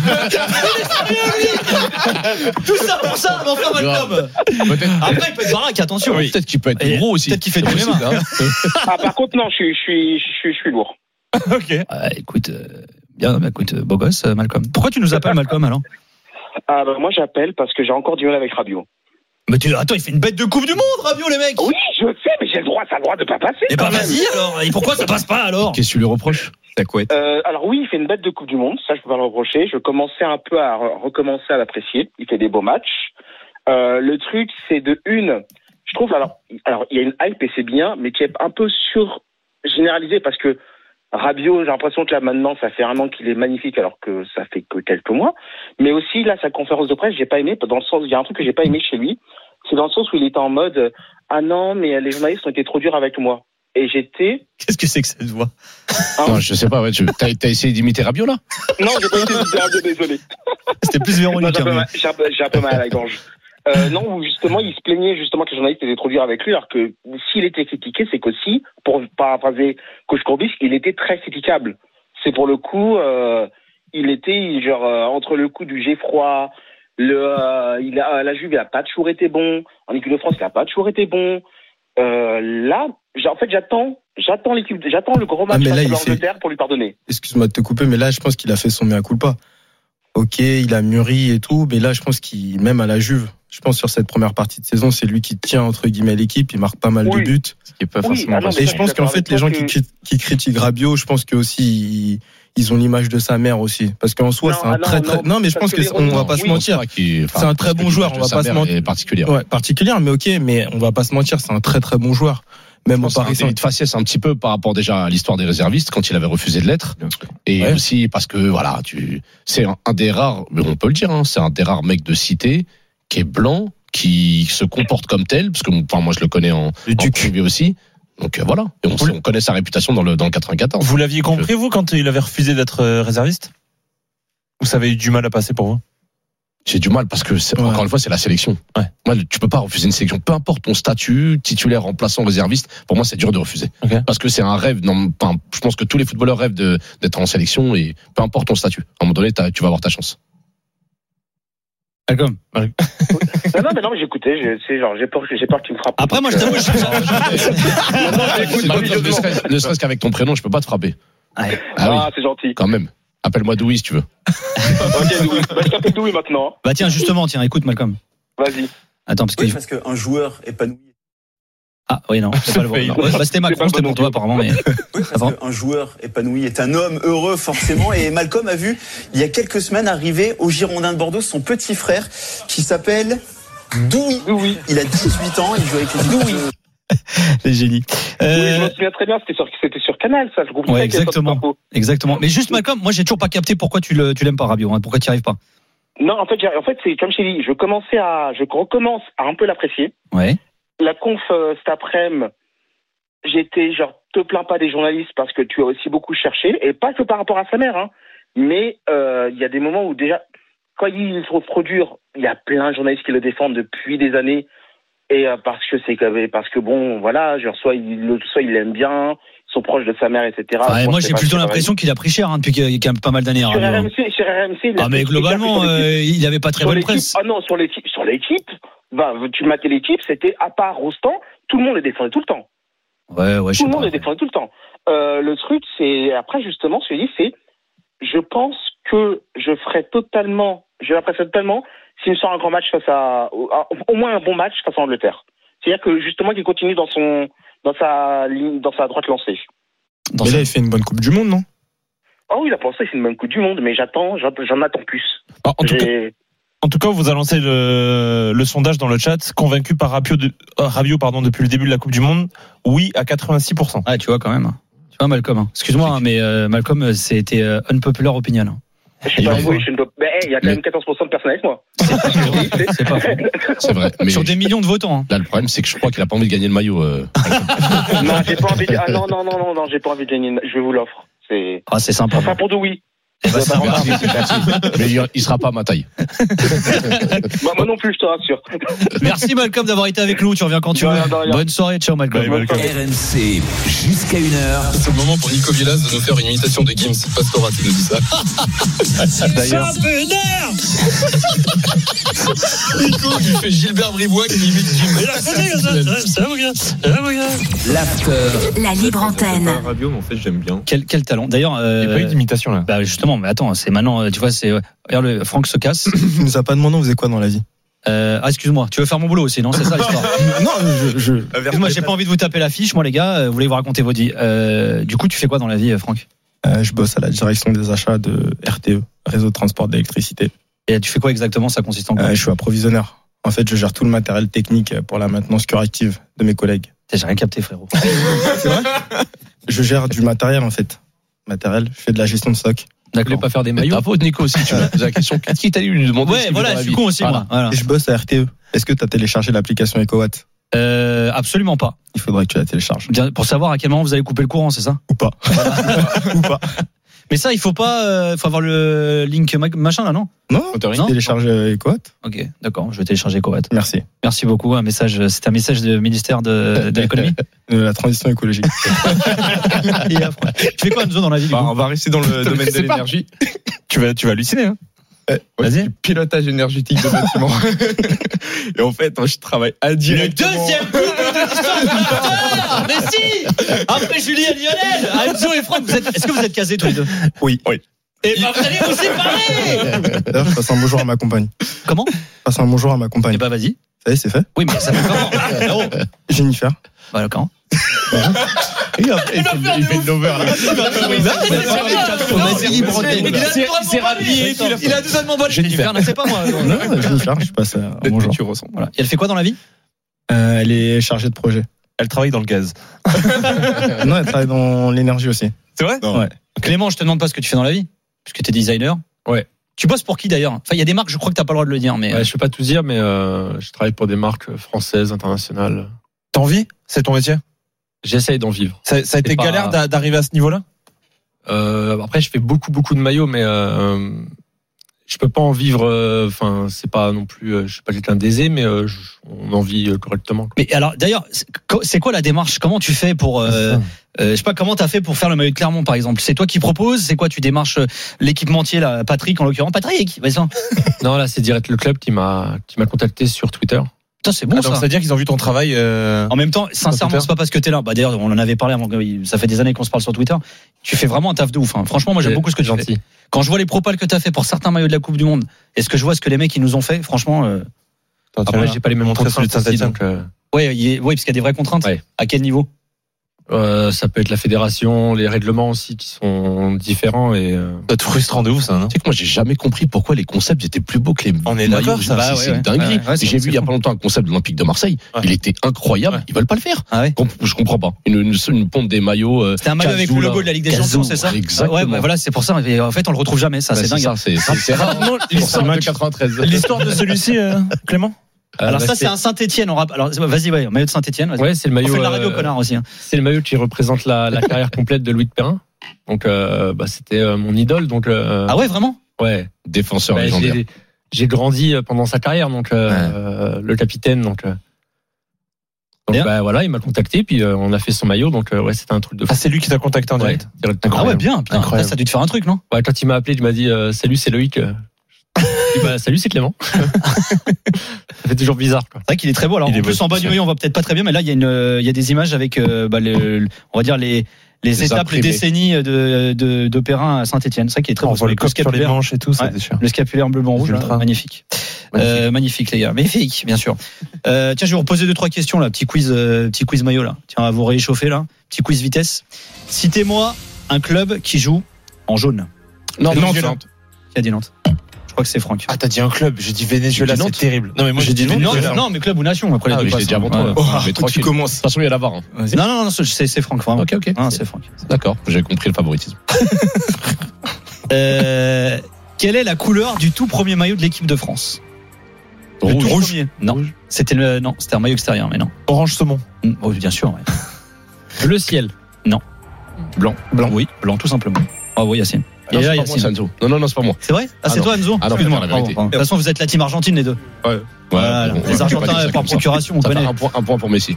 Tout ça pour ça, mon frère Malcolm. Peut-être Après, il peut être baraque, attention. oui, peut-être qu'il peut être Et gros aussi. peut-être qu'il fait du C'est M M A. possible, hein. Ah, par contre, non, je suis, je suis, je suis, je suis lourd. Ok. Ah, écoute, euh, bien, bah, écoute, euh, beau gosse, euh, Malcolm. Pourquoi tu nous appelles, Malcolm, alors? Ah, bah, moi, j'appelle parce que j'ai encore du mal avec Rabiot. Mais tu, attends, il fait une bête de Coupe du Monde, Rabiot, les mecs. Oui, je sais, mais j'ai le droit, ça a le droit de pas passer. Eh ben, quand même. vas-y, alors. Et pourquoi ça passe pas, alors? Qu'est-ce que tu lui reproches? Ta couette. Euh, alors oui, il fait une bête de Coupe du Monde, ça je peux pas le reprocher. Je commençais un peu à re- recommencer à l'apprécier. Il fait des beaux matchs. Euh, le truc, c'est de une, je trouve, alors, alors il y a une hype et c'est bien, mais qui est un peu sur généralisée parce que Rabiot, j'ai l'impression que là maintenant, ça fait un an qu'il est magnifique alors que ça fait que quelques mois. Mais aussi là, sa conférence de presse, j'ai pas aimé dans le sens, il y a un truc que j'ai pas aimé chez lui, c'est dans le sens où il était en mode ah non, mais les journalistes ont été trop durs avec moi. Et j'étais. Qu'est-ce que c'est que cette voix? Hein Non, je sais pas, ouais, tu t'as, t'as essayé d'imiter Rabiot, là? Non, j'ai pas été Rabiot, désolé. C'était plus Non, Véronique. j'ai, un peu hein, mal, j'ai, un peu, j'ai un peu mal à la gorge. Euh, non, où justement, il se plaignait justement que les journalistes étaient trop durs avec lui, alors que s'il était critiqué, c'est qu'aussi, pour paraphraser Coach Courbis, il était très critiquable. C'est pour le coup, euh, il était genre euh, entre le coup du jet froid, le, euh, il a, la Juve, il a pas toujours été bon. En équipe de France, il a pas toujours été bon. Euh, là, j'ai- en fait, j'attends, j'attends l'équipe, j'attends le gros match Ah, mais là, face à il l'Angleterre pour lui pardonner. Excuse-moi de te couper, mais là, je pense qu'il a fait son mea culpa. Ok, il a mûri et tout, mais là, je pense qu'il, même à la Juve, je pense sur cette première partie de saison, c'est lui qui tient entre guillemets l'équipe. Il marque pas mal Oui. de buts. Ce qui est pas Oui, forcément ah non, mais Et ça, je je pense suis qu'en d'accord fait, avec les gens toi qui, que- crit- qui critiquent Rabiot, je pense que aussi ils, ils ont l'image de sa mère aussi, parce qu'en soi, Non, c'est un ah non, très très. non, Non, mais je parce pense que que les c'est- on va Romains, pas se oui, mentir. Qui- enfin, C'est un très parce bon que joueur, l'image on va de sa pas se mère mentir. est particulière. Ouais, particulière, mais ok, mais on va pas se mentir, c'est un très très bon joueur. Même au C'est un Paris délit Saint-Germain. de faciès un petit peu par rapport déjà à l'histoire des réservistes quand il avait refusé de l'être, et Ouais. aussi parce que voilà, tu c'est un, un des rares, mais on peut le dire, hein, c'est un des rares mecs de cité qui est blanc, qui se comporte comme tel, parce que enfin, moi je le connais en, Le en Duc. privé aussi, donc euh, voilà, et on, sait- on connaît sa réputation dans le dans le quatre-vingt-quatorze. Vous l'aviez compris, vous, quand il avait refusé d'être euh, réserviste? Ou ça avait eu du mal à passer pour vous? J'ai du mal parce que c'est, Ouais. encore une fois c'est la sélection. Ouais. Moi, tu peux pas refuser une sélection, peu importe ton statut, titulaire, remplaçant, réserviste. Pour moi, c'est dur de refuser Ok. parce que c'est un rêve. Non, enfin, je pense que tous les footballeurs rêvent de, d'être en sélection et peu importe ton statut. À un moment donné, t'as- tu vas avoir ta chance. Malcolm. Non, non, mais non, mais j'écoutais, j'ai, c'est genre, j'ai peur, j'ai peur que tu me frappes. Après, moi, je Donc, t'avoue, je suis. euh, non, non, j'écoute, Ne religieusement. serait-ce, ne serait-ce qu'avec ton prénom, je peux pas te frapper. Ouais. Ah oui, Ah, c'est gentil. quand même. Appelle-moi Douy si tu veux. Ok, Louis. Bah, je t'appelle Louis maintenant. Bah tiens, justement, tiens, écoute, Malcolm. Vas-y. Attends, parce que Oui, parce qu'un joueur épanoui Ah oui, non, c'est pas le bon. Non. Ouais, bah, c'était Macron, c'était pour toi apparemment. Mais... Oui, parce qu'un joueur épanoui est un homme heureux forcément. Et Malcolm a vu il y a quelques semaines arriver au Girondins de Bordeaux son petit frère qui s'appelle Doui. Doui. Il a dix-huit ans, il joue avec les Doui. Les génies. Euh... Oui, je me souviens très bien, c'était sur, c'était sur Canal, ça. Je ouais, exactement. Exactement. Mais juste Malcolm, moi j'ai toujours pas capté pourquoi tu, le, tu l'aimes pas, Rabiot. Hein, pourquoi tu n'y arrives pas? Non, en fait, en fait, c'est comme je t'ai dit, je commençais à, je recommence à un peu l'apprécier. Ouais. La conf euh, cet après-midi, j'étais genre, te plains pas des journalistes parce que tu as aussi beaucoup cherché, et pas que par rapport à sa mère, hein, mais il euh, y a des moments où déjà, quand il se retrouve dur, il y a plein de journalistes qui le défendent depuis des années, et euh, parce que c'est parce que bon, voilà, genre soit il, soit il l'aime bien, ils sont proches de sa mère, et cetera. Ah, moi, j'ai plutôt l'impression qu'il a pris cher hein, depuis qu'il y a quand même pas mal d'années. Sur R M C, sur R M C, il ah mais globalement, euh, il avait pas très bonne presse. Ah non, sur l'équipe, sur l'équipe. Bah, tu matais l'équipe, c'était à part Rostand, tout le monde les défendait tout le temps. Ouais, ouais, tout le monde les défendait tout le temps. Euh, le truc, c'est après justement, ce que je dis, c'est, je pense que je ferais totalement, je l'apprécierais totalement s'il me sort un grand match face à, à, au moins un bon match face à Angleterre. C'est-à-dire que justement, qu'il continue dans son, dans sa ligne, dans sa droite lancée. Dans mais là, il fait une bonne Coupe du Monde, non? Oh oui, il a pensé que c'est une bonne Coupe du Monde, mais j'attends, j'en attends plus. Ah, en tout cas. En tout cas, on vous a lancé le, le sondage dans le chat. Convaincu par Rabiot, de, euh, Rabiot pardon, depuis le début de la Coupe du Monde? Oui, à quatre-vingt-six pour cent. Ah, tu vois quand même. Tu vois, Malcolm. Hein. Excuse-moi, hein, mais euh, Malcolm, c'était euh, unpopular opinion. Hein. Je sais pas, oui, je ne dois... Mais il y a quand même quatorze pour cent de personnes avec moi. C'est pas faux. C'est vrai. Mais sur des millions de votants. Hein. Là, le problème, c'est que je crois qu'il a pas envie de gagner le maillot. Euh... non, j'ai pas envie de... Ah non, non, non, non, non, j'ai pas envie de gagner. Je vous l'offre. C'est... Ah, c'est sympa. Enfin, pour Doui. Bah, ça merci, merci. Mais il, il sera pas à ma taille. Bah, moi non plus, je te rassure. Merci Malcolm d'avoir été avec nous. Tu reviens quand tu veux. Bonne soirée, ciao Malcolm. Bye, Malcolm. R M C jusqu'à une heure. C'est le moment pour Nico Villas de nous faire une imitation de Gims Pastorat. Il nous dit ça. D'ailleurs. Nico qui fait Gilbert Bribois qui imite Gims. Ça va, l'after. La libre antenne. Radio, mais en fait, j'aime bien. Quel, quel talent. D'ailleurs, euh, il n'y a pas eu d'imitation là. Bah justement, mais attends, c'est maintenant, tu vois, c'est. Regarde, le Franck se casse. Il nous a pas demandé on faisait quoi dans la vie. Euh, ah, excuse-moi, tu veux faire mon boulot aussi, non? C'est ça l'histoire. Non, je. je... Excuse-moi, j'ai pas envie de vous taper la fiche, moi les gars. Vous voulez vous raconter vos vies. Euh, du coup, tu fais quoi dans la vie, Franck? euh, Je bosse à la direction des achats de R T E, Réseau de transport d'électricité. Et tu fais quoi exactement? Ça consiste en quoi? euh, Je suis approvisionneur. En fait, je gère tout le matériel technique pour la maintenance curative de mes collègues. J'ai rien capté, frérot. C'est vrai? Je gère du matériel en fait. Matériel, je fais de la gestion de stock. D'accord. Tu voulais pas faire des maillots? Bravo, Nico aussi. Tu m'as posé la question. Qu'est-ce qui t'a dit lui demander? Ouais, voilà, je suis con aussi, moi. Voilà. Et je bosse à R T E. Est-ce que tu as téléchargé l'application EcoWatt? Euh, absolument pas. Il faudrait que tu la télécharges. Pour savoir à quel moment vous allez couper le courant, c'est ça? Ou pas. Ou pas. Mais ça, il faut pas, euh, faut avoir le link machin là, non? Non, tu télécharges EcoWatt. Ok, d'accord, je vais télécharger EcoWatt. Merci. Merci beaucoup. Un message, c'est un message du ministère de, de l'économie? De la transition écologique. Et après, tu fais quoi, Enzo, dans la vie? Bah, on va rester dans le domaine de l'énergie. Tu vas, tu vas halluciner, hein? Ouais, vas-y. Pilotage énergétique de bâtiment. Et en fait, je travaille indirectement. Le deuxième coup de l'histoire. Mais si! Après Julien Lionel, Enzo et Franck, vous êtes, est-ce que vous êtes casés tous les deux? Oui. Oui. Et ben, vous allez vous séparer! D'ailleurs, je passe un bonjour à ma compagne. Comment? Je passe un bonjour à ma compagne. Et bah, vas-y. Ça y est, c'est fait? Oui, mais ça fait comment? Jennifer. Bah, d'accord. Et après, il, il, fait, il fait de l'over là. C'est rhabillé. Il a deux allemands. Jennifer, ne sais pas moi. Non, Jennifer, je passe un bonjour. Tu ressens. Voilà. Et elle fait quoi dans la vie? euh, Elle est chargée de projet. Elle travaille dans le gaz. Non, elle travaille dans l'énergie aussi. C'est vrai? Ouais. Clément, je te demande pas ce que tu fais dans la vie, puisque tu es designer. Ouais. Tu bosses pour qui d'ailleurs? Enfin, il y a des marques, je crois que t'as pas le droit de le dire, mais. Ouais, je peux pas tout dire, mais euh, je travaille pour des marques françaises, internationales. T'as envie? C'est ton métier? J'essaye d'en vivre. Ça, ça a été pas... galère d'arriver à ce niveau-là? euh, Après, je fais beaucoup, beaucoup de maillots, mais euh, je peux pas en vivre. Enfin, euh, c'est pas non plus. Euh, je suis pas quelqu'un d'aisé, mais euh, je, on en vit euh, correctement. Mais alors, d'ailleurs, c'est quoi la démarche? Comment tu fais pour euh, euh, je sais pas, comment t'as fait pour faire le maillot de Clermont, par exemple? C'est toi qui proposes? C'est quoi? Tu démarches l'équipementier, là, Patrick en l'occurrence? Patrick, vas-y. Non, là, c'est direct le club qui m'a qui m'a contacté sur Twitter. Ça, c'est bon, ah, donc ça. C'est-à-dire qu'ils ont vu ton travail. Euh... En même temps, sincèrement, c'est pas parce que t'es là. Bah, d'ailleurs, on en avait parlé avant. Ça fait des années qu'on se parle sur Twitter. Tu fais vraiment un taf de ouf. Hein. Franchement, moi, j'aime beaucoup ce que tu gentil. fais. Quand je vois les propals que t'as fait pour certains maillots de la Coupe du Monde, et ce que je vois ce que les mecs ils nous ont fait, franchement. Euh... Après, j'ai pas les mêmes contrats celui de Saint-Etienne que. Ouais, il est- oui, parce qu'il y a des vraies contraintes. Ouais. À quel niveau? Euh, ça peut être la fédération, les règlements aussi qui sont différents et. Euh... Ça doit être frustrant de ouf, ça, non? Tu sais que moi, j'ai jamais compris pourquoi les concepts étaient plus beaux que les On est maillots. d'accord, ça. Bah, Bah, c'est ouais, c'est ouais. une dinguerie. Ouais, ouais, c'est- j'ai vu c'est il y a fou. pas longtemps un concept de l'Olympique de Marseille. Ouais. Il était incroyable. Ouais. Ils veulent pas le faire. Ah ouais. Com- Je comprends pas. Une, une, une pompe des maillots. euh, C'était un maillot avec Cazou, le logo là. de la Ligue des Cazou, Champions, c'est ça? Exactement. Ouais, bah, voilà, c'est pour ça. Et en fait, on le retrouve jamais, ça, Bah, c'est dingue. ça, c'est c'est- c'est rare. Non, l'histoire de de quatre-vingt-treize. L'histoire de celui-ci, euh, Clément? Alors bah, ça, c'est un Saint-Etienne. Alors, vas-y, ouais, maillot de Saint-Etienne. Ouais, c'est le On maillot. fait de la radio, euh, connard, aussi. hein. C'est le maillot qui représente la, la carrière complète de Louis de Perrin. Donc, euh, bah, c'était euh, mon idole. Donc, euh, Ah ouais, vraiment? ouais. Défenseur Bah, légendaire. j'ai, j'ai grandi pendant sa carrière, donc euh, euh, le capitaine. Donc, euh, donc Bien. bah, voilà, il m'a contacté, puis euh, on a fait son maillot. Donc, euh, ouais, c'était un truc de fou. Ah, c'est lui qui t'a contacté en Ouais, direct? direct. Ah ouais, Incroyable. bien. Putain, Incroyable. là, ça a dû te faire un truc, non? Ouais, quand il m'a appelé, il m'a dit euh, salut, c'est Loïc. Je dis, bah, salut, c'est Clément. Ça fait toujours bizarre, quoi. C'est vrai qu'il est très beau. Alors, Il en est plus, beau, en bas du c'est maillot, on voit peut-être pas très bien, mais là, il y a une, euh, il y a des images avec, euh, bah, le, le- on va dire les, les Les étapes, imprimés. les décennies de, de, de Perrin à Saint-Etienne. C'est ça qui est très On beau. voit le Avec cop sur les scapulaire. manches et tout, ça Ouais. déchire. Le scapulaire bleu, blanc, rouge, là, Ultra. magnifique. Magnifique. Euh, magnifique, les gars. Magnifique, bien sûr. Euh, tiens, je vais vous poser deux, trois questions, là. Petit quiz, euh, petit quiz maillot, là. Tiens, à vous réchauffer, là. Petit quiz vitesse. Citez-moi un club qui joue en jaune. Non, Nantes. Nantes. Qui a dit Nantes? Je crois que c'est Franck. Ah, t'as dit un club, j'ai dit Venezuela, J'ai dit c'est Nantes. terrible. Non, mais moi j'ai dit non, Venezuela. non, mais club ou nation, après Ah, les oui, deux je l'ai passes, dit avant hein. toi. Ouais. Ouais, mais tu tranquille. De commences. toute façon, il y a la V A R. hein. Non, non, non, c'est, c'est Franck, vraiment. Ok, ok. Non, c'est Franck. D'accord, j'ai compris le favoritisme. Euh, quelle est la couleur du tout premier maillot de l'équipe de France? Le Rouge. tout premier. Non. C'était le, non, c'était un maillot extérieur, mais non. Orange saumon. Mm, oh, bien sûr, ouais. Le ciel. Blanc. Blanc. Oui, blanc, tout simplement. Ah oui, Yacine. Il Non, est là, c'est pas moi, Yacine. c'est Enzo. Non, non, non, c'est pas moi. C'est vrai? Ah, Ah c'est non. toi, Enzo? Ah non, Excuse-moi. la pardon, vérité. pardon. De toute façon, vous êtes la team Argentine, les deux. Ouais. Voilà. bon, Les on peut pas dire Argentins, ça par comme ça. procuration, on Ça fait connaît. un point, un point pour Messi.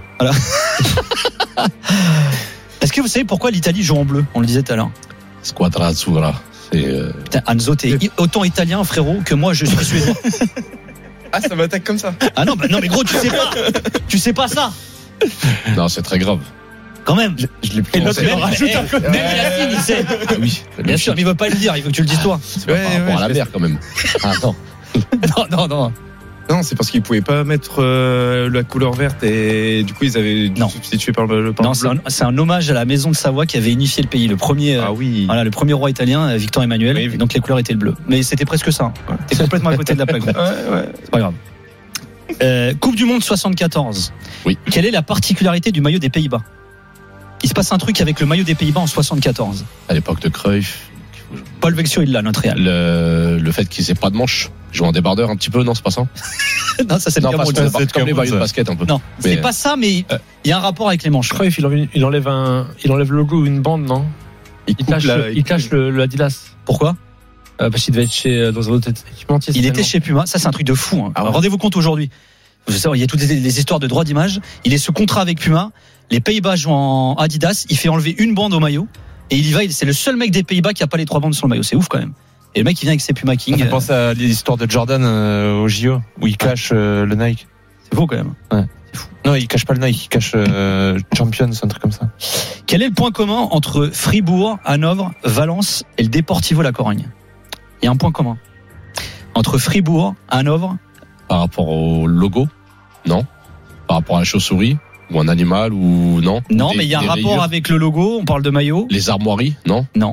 Est-ce que vous savez pourquoi l'Italie joue en bleu? On le disait tout à l'heure. Squadra Azzurra. C'est. euh, Putain, Enzo, t'es i- autant italien, frérot, que moi, je suis suédois. Ah, ça m'attaque comme ça. Ah non, bah non, mais gros, tu sais pas. Tu sais pas ça. Non, c'est très grave. Quand même. Je l'ai plus. Et en l'autre, tête. il en rajoute un peu. Même Yacine, il sait. Ah oui. Bien sûr, mais il veut pas le dire, il veut que tu le dises toi. C'est pas Ouais, par rapport ouais, à la je mer quand même. Ah, attends. Non, non, non. Non, c'est parce qu'ils pouvaient pas mettre euh, la couleur verte et du coup ils avaient dû Non. substituer par le, le par Non, le c'est bleu. un, c'est un hommage à la maison de Savoie qui avait unifié le pays. Le premier, euh, Ah oui. voilà, le premier roi italien, euh, Victor Emmanuel. Oui, Et oui. donc les couleurs étaient le bleu. Mais c'était presque ça. hein. T'es complètement à côté de la plaque. gros. Ouais, ouais. C'est pas grave. Euh, coupe du Monde soixante-quatorze. Oui. Quelle est la particularité du maillot des Pays-Bas? Il se passe un truc avec le maillot des Pays-Bas en soixante-quatorze. À l'époque de Cruyff, Paul Vexio, il l'a, notre Réal. le, le fait qu'ils aient pas de manche. Ils jouent en débardeur un petit peu, non, c'est pas ça? Non, ça c'est le Non, pas Cameroun. ça, ça. c'est comme les Cameroun, maillots de ça. basket un peu. Non, c'est Mais- pas ça, mais il y a un rapport avec les manches. Cruyff, il enlève, il enlève un, il enlève le logo ou une bande, non? Il coupe cache, la- le, il cache le, le Adidas. Pourquoi? Euh, parce qu'il devait être chez, dans un autre équipementier. Il était certainement. chez Puma. Ça, c'est un truc de fou. hein. Ah ouais. Rendez-vous compte aujourd'hui. Vous savez, il y a toutes les, les histoires de droits d'image. Il est sous contrat avec Puma. Les Pays-Bas jouent en Adidas. Il fait enlever une bande au maillot. Et il y va. il- C'est le seul mec des Pays-Bas qui a pas les trois bandes sur le maillot. C'est ouf quand même. Et le mec, il vient avec ses Puma Ça King. fait euh, penser à l'histoire de Jordan euh, au J O où il cache euh, le Nike. C'est beau quand même. Non, il cache pas le Nike, il cache euh, Champions, un truc comme ça. Quel est le point commun entre Fribourg, Hanovre, Valence et le Deportivo La Corogne? Il y a un point commun. Entre Fribourg, Hanovre. Par rapport au logo? Non. Par rapport à la chauve-souris? Ou un animal? Ou non? Non, Des- mais il y a un des rapport rayures? avec le logo. On parle de maillot. Les armoiries? Non? Non.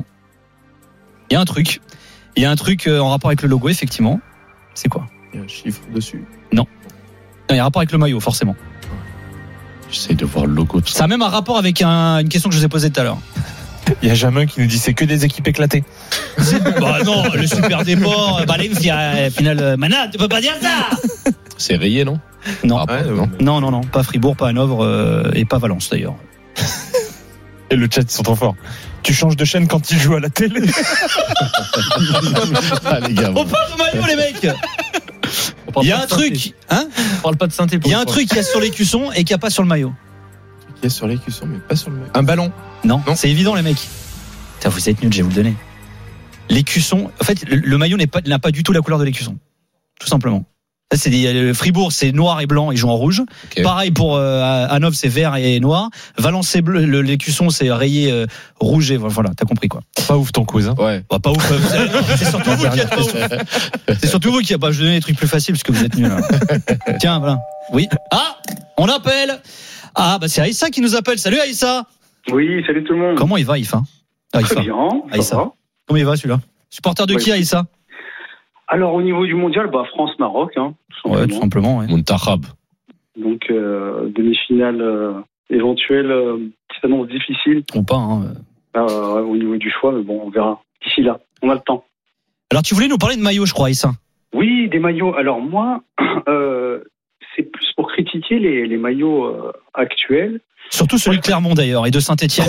Il y a un truc. Il y a un truc euh, en rapport avec le logo, effectivement. C'est quoi? Il y a un chiffre dessus. Non, il y a un rapport avec le maillot, forcément. J'essaie de voir le logo. Tout ça. Ça a même un rapport avec un- une question que je vous ai posée tout à l'heure. Il y a Jamin qui nous dit c'est que des équipes éclatées. Bah non, le Super Déport, Valencia, final, euh, Mana, tu peux pas dire ça. C'est rayé, non? Non, Ah, Ouais, non. non, non, non, pas Fribourg, pas Hanovre euh, et pas Valence d'ailleurs. Et le chat, ils sont trop forts. Tu changes de chaîne quand ils jouent à la télé. Ah, les gars. On parle de maillot, les mecs. On parle Il y a pas un de synthé. truc, hein? On parle pas de synthé. pour Il y a une un fois. truc qu'il y a sur l'écusson et qu'il n'y a pas sur le maillot. Il y a sur l'écusson, mais pas sur le. Un ballon. Non, Non. c'est évident, les mecs. Putain, vous êtes nuls, je vais vous le donner. L'écusson, en fait, le, le maillot n'est pas, n'a pas du tout la couleur de l'écusson. Tout simplement. Ça, c'est des, le Fribourg, c'est noir et blanc, ils jouent en rouge. Ok. Pareil pour euh, Hanovre, c'est vert et noir. Valence, c'est bleu. Le- L'écusson, c'est rayé euh, rouge et voilà, t'as compris quoi. Pas ouf ton quiz. Hein. Ouais. Bah, pas ouf. euh, vous avez- C'est surtout vous qui êtes pas ouf. C'est surtout vous qui a pas. Je vais donner des trucs plus faciles parce que vous êtes nuls. hein. Tiens, voilà. Oui. Ah. On appelle. Ah, bah c'est Aïssa qui nous appelle. Salut Aïssa. Oui, salut tout le monde. Comment il va, Aïssa? Très bien. Aïssa. Va. Comment il va celui-là? Supporter de ouais. qui, Aïssa? Alors, au niveau du mondial, bah, France-Maroc. Hein, tout ouais, tout simplement. Ouais. Montarab. Donc, euh, demi-finale euh, éventuelle euh, qui s'annonce difficile. Ou pas, hein. Euh, au niveau du choix, mais bon, on verra. D'ici là, on a le temps. Alors, tu voulais nous parler de maillots, je crois, Aïssa? Oui, des maillots. Alors, moi, euh, c'est plus pour critiquer les, les maillots euh, actuels. Surtout celui de Clermont d'ailleurs et de Saint-Etienne.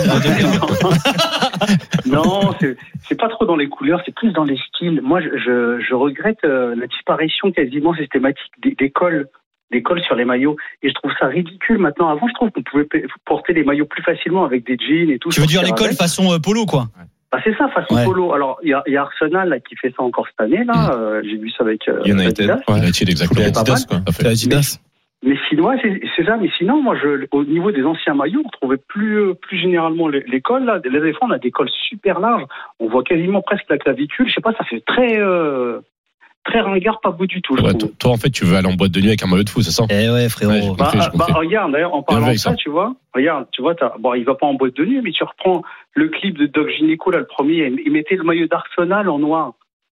Non, c'est, c'est pas trop dans les couleurs, c'est plus dans les styles. Moi, je, je, je regrette euh, la disparition quasiment systématique des, des cols, des cols sur les maillots. Et je trouve ça ridicule maintenant. Avant, je trouve qu'on pouvait porter les maillots plus facilement avec des jeans et tout. Tu veux dire les cols façon euh, polo, quoi? Bah, c'est ça, façon ouais. polo. Alors, il y a, y a Arsenal là, qui fait ça encore cette année. Là, mmh. euh, j'ai vu ça avec euh, United. Adidas. Ouais, United, exactement. Adidas, quoi. Fait Adidas. Mais sinon, c'est, c'est ça. Mais sinon, moi, je, au niveau des anciens maillots, on trouvait plus, plus généralement les, les cols. Là, les fois, on a des cols super larges. On voit quasiment presque la clavicule. Je sais pas, ça fait très, euh, très ringard, pas beau du tout. Ouais, toi, toi, en fait, tu veux aller en boîte de nuit avec un maillot de foot, c'est ça? Eh ouais, frérot. Ouais, bah, bah, regarde, d'ailleurs, en parlant de ça, tu vois, regarde, tu vois, t'as, bon, il va pas en boîte de nuit, mais tu reprends le clip de Doc Gynéco, là, le premier, il mettait le maillot d'Arsenal en noir,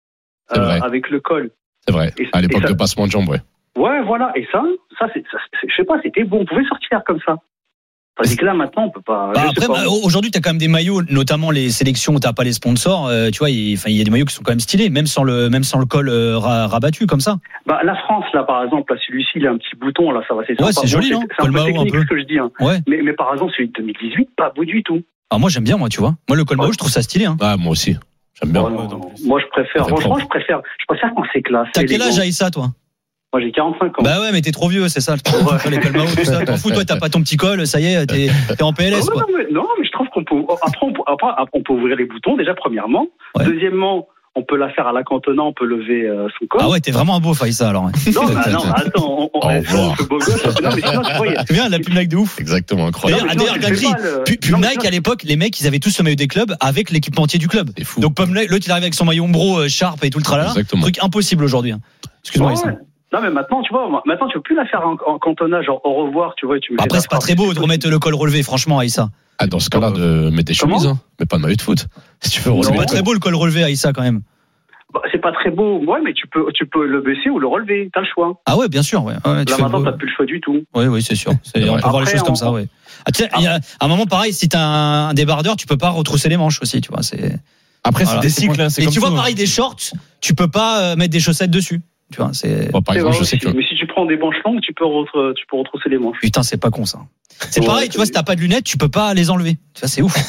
euh, avec le col. C'est vrai. Et, à l'époque ça, de passement de jambes, ouais. Ouais, voilà. Et ça, ça, c'est, ça c'est, je sais pas, c'était bon. On pouvait sortir comme ça. Tandis que là, maintenant, on peut pas. Bah après, pas. Bah, aujourd'hui, t'as quand même des maillots, notamment les sélections où t'as pas les sponsors. Euh, tu vois, il, il y a des maillots qui sont quand même stylés, même sans le, même sans le col euh, rabattu comme ça. Bah, la France, là, par exemple, là, celui-ci, il a un petit bouton, là, ça va, c'est sympa. Ouais, c'est joli, bon, non? C'est, c'est un peu technique, ce que je dis, hein. Ouais. Mais, mais par exemple, celui de deux mille dix-huit, pas beau du tout. Ah, moi, j'aime bien, moi, tu vois. Moi, le col ouais. Mao, je trouve ça stylé, hein. Ah, moi aussi. J'aime bien. Oh, non, non. Moi, je préfère, franchement, je préfère, je préfère quand c'est classe. T'as quel âge, Aïssa, toi? Moi, j'ai quarante-cinq ans. Bah ouais, mais t'es trop vieux, c'est ça. Ouais. Les cols Mao, tout ça. T'en fous, toi, t'as pas ton petit col, ça y est, t'es, t'es en P L S, non, quoi. Non mais, non, mais je trouve qu'on peut, après, on peut, après, on peut ouvrir les boutons, déjà, premièrement. Ouais. Deuxièmement, on peut la faire à la Cantona, on peut lever euh, son corps. Ah ouais, t'es vraiment un beau Faïssa, alors. Non, bah, non, attends, on, on, on fait beau gosse. Non, mais sinon, tu vois, il y a... C'est bien, la pub Nike de ouf. Exactement, incroyable. D'ailleurs, d'ailleurs, le... pub Nike, à l'époque, les mecs, ils avaient tous le maillot des clubs avec l'équipementier du club. C'est fou. Donc, Pomme l'autre, il arrive avec son maillot Umbro, Sharp et tout le tralala. Truc impossible aujourd'hui. Excuse-moi, Aïssa. Non, mais maintenant, tu vois, maintenant, tu peux plus la faire en, en Cantona, genre au revoir, tu vois. Tu me Après, c'est pas très beau de remettre le col relevé, franchement, Aïssa. Ah, dans ce cas-là, de mettre des chemises, hein, mais pas de maillot de foot. Si tu veux relever. C'est pas très beau le col relevé, Aïssa, quand même. Bah, c'est pas très beau, ouais, mais tu peux, tu peux le baisser ou le relever, t'as le choix. Ah ouais, bien sûr, ouais. ouais Là, maintenant, t'as plus le choix du tout. Oui, oui, c'est sûr. C'est, on peut Après, voir les choses on... comme ça, ouais. Ah, tu sais, il y a un moment pareil, si t'as un débardeur, tu peux pas retrousser les manches aussi, tu vois, c'est. Après, voilà, c'est des cycles, hein, c'est Et comme tu tout, vois, hein. pareil, des shorts, tu peux pas mettre des chaussettes dessus. Tu vois, c'est. Bon, par exemple, je sais que. Mais si tu prends des manches longues, tu peux, re- tu peux retrousser les manches. Putain, c'est pas con ça. C'est ouais, pareil, tu vois, si t'as pas de lunettes, tu peux pas les enlever. Tu vois, c'est ouf.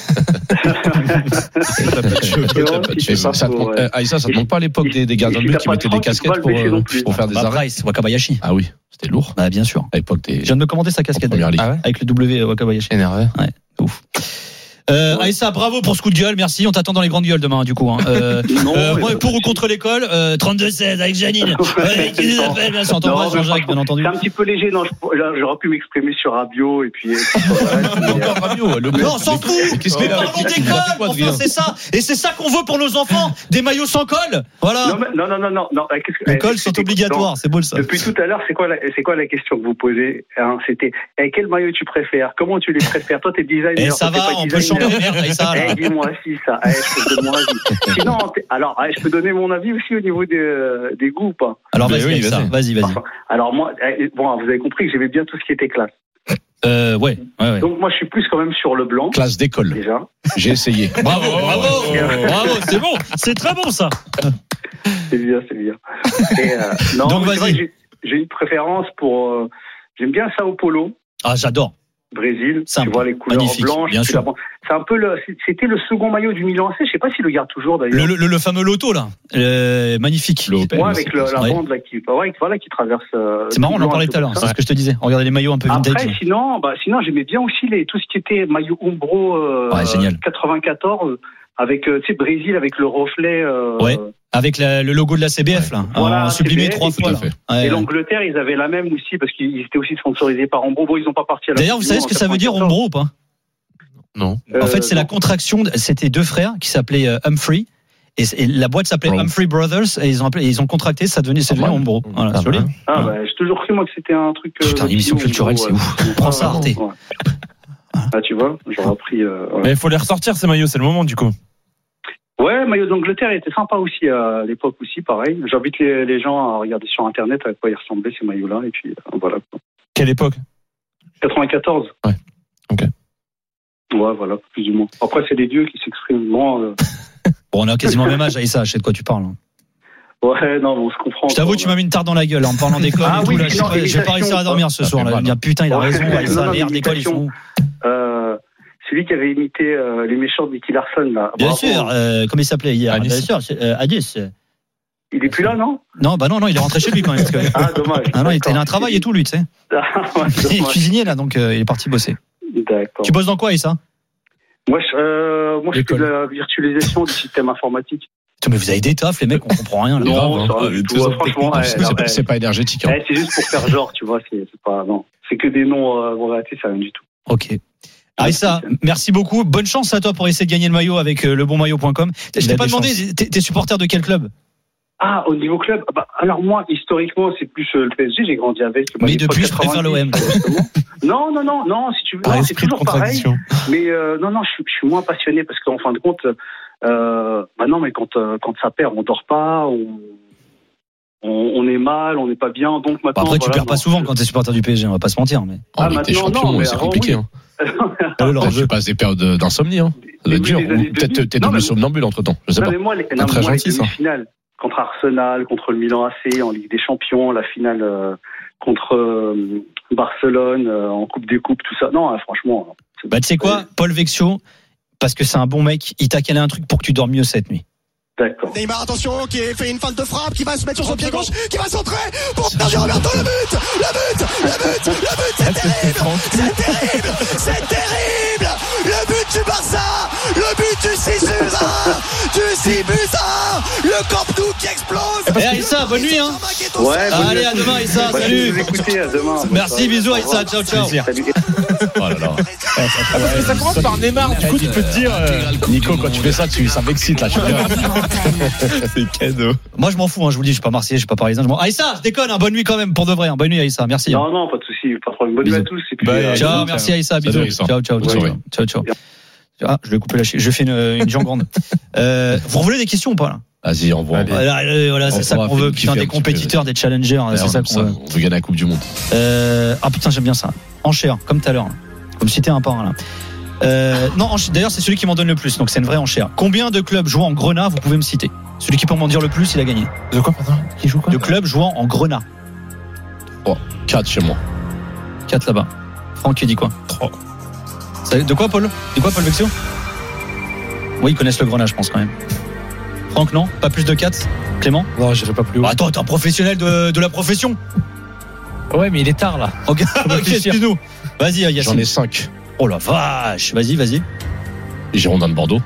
Aïssa, ça te manque pas à l'époque des, des gardiens de but qui mettaient des casquettes pour, pour faire des bah, arrêts? Price, Wakabayashi. Ah oui, c'était lourd. Bah, bien sûr. À l'époque des. Je viens de me commander sa casquette. Ah ouais avec le W Wakabayashi. Énervé. Ouais, ouf. Euh, ouais. Aïssa, bravo pour ce coup de gueule, merci. On t'attend dans les grandes gueules demain, du coup. Hein. Euh, non, euh, moi, pour ou contre l'école, euh, trente-deux seize avec Janine. Ouais, qui nous appelle, bien sûr. On t'embrasse, Jean-Jacques, bien entendu. C'est un petit peu léger, non. J'aurais pu m'exprimer sur Rabiot et puis. Encore Rabiot, le Non, on s'en fout. Mais pardon d'école, enfin, c'est ça. Et c'est ça qu'on veut pour nos enfants. Des maillots sans col. Voilà. Non, non, non, non, non. non. Les cols sont obligatoires, c'est beau ça. Depuis tout à l'heure, c'est quoi la, c'est quoi la question que vous posez hein? C'était eh, quel maillot tu préfères? Comment tu les préfères? Toi, t'es designer. Et ça va, on peut changer. Aïssa. Eh, dis-moi si ça. Eh, je peux donner mon avis. Sinon, alors, eh, je peux donner mon avis aussi au niveau des, des goûts ou pas? Alors, vas-y, oui, vas-y, vas-y, vas-y. Enfin, alors, moi, eh, bon, vous avez compris que j'aimais bien tout ce qui était classe. Euh, ouais, ouais, ouais. Donc, moi, je suis plus quand même sur le blanc. Classe d'école. Déjà. J'ai essayé. Bravo, bravo, bravo, c'est bon, c'est très bon, ça. C'est bien, c'est bien. Et, euh, non, donc, vas-y. J'ai, j'ai une préférence pour, euh, j'aime bien Sao Paulo. Ah, j'adore. Brésil, Simple. tu vois les couleurs magnifique, blanches. Bien sûr. C'est un peu le, c'était le second maillot du Milan A C. Je sais pas s'il le garde toujours d'ailleurs. Le, le, le fameux loto là, euh, magnifique. Le ouais, avec le, la ouais. bande là qui, ouais, voilà, qui traverse. Euh, c'est marrant, on en parlait tout à l'heure. C'est ce que je te disais. Regardez les maillots un peu vintage. Après, sinon, bah, sinon, j'aimais bien aussi les, tout ce qui était maillot Umbro euh, ouais, génial. quatre-vingt-quatorze avec, tu sais, Brésil avec le reflet. Euh, ouais. Avec la, le logo de la C B F, ouais. là, voilà, en sublimé trois fois. Ouais. Et l'Angleterre, ils avaient la même aussi, parce qu'ils étaient aussi sponsorisés par Umbro. Bon, ils n'ont pas parti à la D'ailleurs, vous savez ce que ça veut dire Umbro ou pas? Non. En fait, c'est euh, la contraction, c'était deux frères qui s'appelaient Humphrey, Et, et la boîte s'appelait Bro. Humphrey Brothers et ils ont appelé, ils ont contracté, ça devenait, c'est devenu Umbro. Voilà, Ah, joli. bah. Ah, bah, j'ai toujours cru, moi, que c'était un truc. euh, Putain, de l'émission petit culturelle, Umbro, c'est ouf. Prends ça, Arte. Ouais. Ah, tu vois, j'aurais appris. Euh, ouais. Mais il faut les ressortir ces maillots, c'est le moment du coup. Ouais, maillot d'Angleterre il était sympa aussi à l'époque aussi, pareil. J'invite les, les gens à regarder sur internet à quoi ils ressemblaient ces maillots-là et puis euh, voilà. Quelle époque? quatre-vingt-quatorze. Ouais. Ok. Ouais, voilà, plus ou moins. Après, c'est des dieux qui s'expriment. Bon, euh... Bon, on a quasiment le même âge, Aïssa, je sais de quoi tu parles. hein. Ouais, non, on se comprend. Je t'avoue, tu m'as mis une tarte dans la gueule en me parlant d'école Ah et tout. oui, Là, je, non, vais pas- je vais pas réussir à dormir ce Ça soir. fait Là. Je vais mal. me dire, putain, il a Ouais. raison, Aïssa, Non, non, merde, l'école, ils sont où? Euh, celui qui avait imité euh, les méchants de Nicky Larson, là. Bien Bravo. sûr, euh, comment il s'appelait hier? Anis. Bien sûr, c'est, euh, Anis. Il est plus là, non? Non, bah non, non, il est rentré chez lui quand même. Parce que... Ah, dommage. Ah non, il était D'accord. là un travail et tout, lui, tu sais. Ah, ouais, Il est dommage. cuisinier, là, donc euh, il est parti bosser. D'accord. Tu bosses dans quoi, Aïssa? Moi, je, euh, moi, je fais de L'école. la virtualisation du système informatique. Putain, mais vous avez des tafs, les mecs, on comprend rien. Là. Non, grave, hein. ça va du Euh, tout. tout ça, Ouais, franchement, ouais, c'est, non, c'est pas, ouais. c'est pas énergétique. Hein. Ouais, c'est juste pour faire genre, tu vois, c'est, c'est pas, non. C'est que des noms, euh, en réalité, ça rien du tout. Ok. Aïssa, merci beaucoup. Bonne chance à toi pour essayer de gagner le maillot avec euh, le bon maillot point com. Je Il t'ai a pas des demandé, t'es, t'es supporter de quel club? Ah, au niveau club, bah, alors moi, historiquement, c'est plus euh, le P S G, j'ai grandi avec. Bah, Mais l'époque depuis, je préfère l'O M. justement. Non, non, non, non, si tu veux, Par non, c'est esprit de toujours pareil. contradiction. Mais euh, non, non, je, suis- je suis moins passionné parce qu'en fin de compte, euh, bah non, mais quand euh, quand ça perd, on dort pas, on, on, on est mal, on n'est pas bien, donc maintenant. Bah après, tu voilà, perds pas non, souvent je- quand t'es supporter du P S G, on va pas se mentir. Mais... En Ah, Ligue des maintenant, Champions, non, mais c'est avant, compliqué. oui. Hein. Ouais, tu passes des périodes d'insomnie. Hein. Ça doit être Oui, dur. des Ou années peut-être demi. t'es Non, devenu mais- somnambule entre temps. Je sais Non, pas. mais moi, les, C'est non, très mais moi, les gentil, ça. demi-finales contre Arsenal, contre le Milan A C en Ligue des Champions, la finale euh, contre euh, Barcelone euh, en Coupe des Coupes, tout ça. Non, hein, franchement. c'est- Bah, tu sais quoi, Paul Vexio, parce que c'est un bon mec, il t'a calé un truc pour que tu dormes mieux cette nuit. D'accord. Neymar, attention, qui fait une feinte de frappe, qui va se mettre sur son pied gauche, qui va centrer pour Sergio Roberto, le but, le but, le but, le but, c'est terrible, c'est terrible, c'est terrible, le but du Barça, le but du six buts à un, du six buts à un, le Camp Nou qui explose. Eh Aïssa, bonne nuit, hein. Ouais, bonne Allez, nuit à demain, Aïssa, Bah, je vais salut. vous écouter, à demain. Merci, bisous, Aïssa, ciao, ciao. Salut. Oh là là. Ah, parce que ça commence par Neymar, du coup tu peux te dire. euh, Nico, quand tu fais ça, tu, ça m'excite là. Je suis bien. C'est cadeau. Moi, je m'en fous, hein, je vous le dis, je suis pas marseillais, je suis pas parisien. Je m'en... Aïssa, je déconne, hein, bonne nuit quand même, pour de vrai. Hein. Bonne nuit, Aïssa, merci. Hein. Non, non, pas de souci, pas de problème. Bonne nuit à tous. Et puis, Bah, euh, Ciao, bisous. merci Aïssa, Salut, bisous. Aïssa. Ciao, ciao, Bonne ciao, soirée. ciao, ciao. Ah, je vais couper la chi- Je fais une, une jangande. Euh, vous voulez des questions ou pas là? Vas-y, on voit. Voilà, euh, voilà, c'est On ça va qu'on faire veut, une putain, kiffer des un petit compétiteurs, des challengers, hein, c'est ça qu'on veut. On veut gagner la Coupe du Monde. Euh, ah putain, j'aime bien ça. Enchère, comme tout à l'heure. Comme si t'es un par un là. Euh, non, enchère- d'ailleurs, c'est celui qui m'en donne le plus, donc c'est une vraie enchère. Combien de clubs jouant en grenat vous pouvez me citer? Celui qui peut m'en dire le plus, il a gagné. De quoi, pardon? Qui joue quoi? De clubs jouant en grenat. quatre chez moi. quatre là-bas. Franck, tu dis quoi? trois. De quoi, Paul? De quoi, Paul Vexio? Oui, ils connaissent le grenat, je pense, quand même. Franck, non? Pas plus de quatre? Clément? Non, j'irai pas plus haut. Bah, attends, t'es un professionnel de, de la profession. Ouais, mais il est tard là. Ok, ok, réfléchir. excuse-nous. Vas-y, Yacine. J'en ai cinq. Oh la vache. Vas-y, vas-y. Girondins de Bordeaux.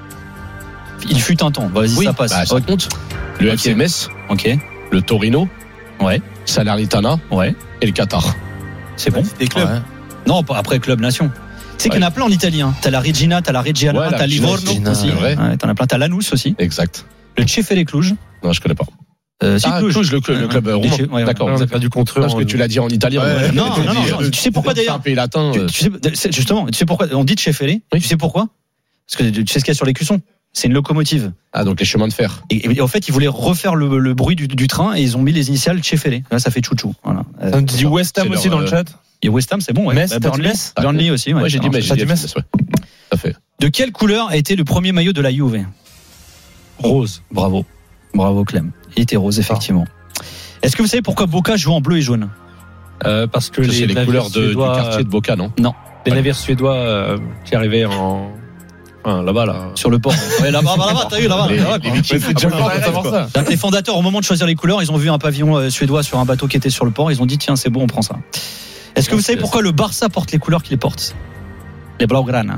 Il fut un temps. Vas-y, Oui, ça passe. bah, ça Ok. compte. Le Ok. F C Metz, Ok. le Torino, Ouais. Salernitana Ouais. et le Qatar. C'est bon. Des clubs. Ouais. Non, pas après Club Nation. Tu sais qu'il y en a plein en Italie. Hein. T'as la Regina, t'as la Reggiana, Ouais, la t'as Reggiana, Livorno Reggiana, aussi. c'est vrai. Ouais, t'en as plein. T'as Lanús aussi. Exact. Le Cefere Cluj. Non, je connais pas. Euh, si, Ah, Cluj. Cluj, le, club- le club Ouais, roumain. ouais, ouais. D'accord. On a perdu contre eux. Parce que en- tu l'as dit en italien. Ouais, Ouais. non, non, non, non. Tu sais pourquoi C'est d'ailleurs un pays latin. tu, euh, tu sais, c'est- justement, tu sais pourquoi on dit Cefere. Tu sais pourquoi? Parce que tu sais ce qu'il y a sur les cuissons. C'est une locomotive. Ah, donc les chemins de fer. Et, et en fait, ils voulaient refaire le, le bruit du, du train et ils ont mis les initiales Cefere. Là, ça fait chouchou. Voilà. Euh, On dit West Ham c'est aussi leur, dans le euh, chat. Et West Ham, c'est bon. Ouais. Metz, Bah, t'as dit Burnley, Metz Burnley aussi. Ouais, Ouais, j'ai dit Alors, Metz. ça, J'ai dit Metz. Metz, ouais. Ça fait. De quelle couleur a été le premier maillot de la Juve? Rose. Bravo. Bravo, Clem. Il était rose, effectivement. Est-ce que vous savez pourquoi Boca joue en bleu et jaune? Euh, parce que Ça, les, c'est les navires couleurs de- du suédois, quartier de Boca, non? les navires suédois euh, qui arrivaient en, enfin, là-bas là. Sur le port. Ouais, là-bas, là-bas, là-bas, t'as vu, là-bas. Les- là-bas, les quoi. Vikings. C'est déjà fort de savoir ça. Donc, les fondateurs, au moment de choisir les couleurs, ils ont vu un pavillon euh, suédois sur un bateau qui était sur le port. Ils ont dit, tiens, c'est bon, on prend ça. Est-ce que vous savez pourquoi le Barça porte les couleurs qu'il porte? Les Blaugrana.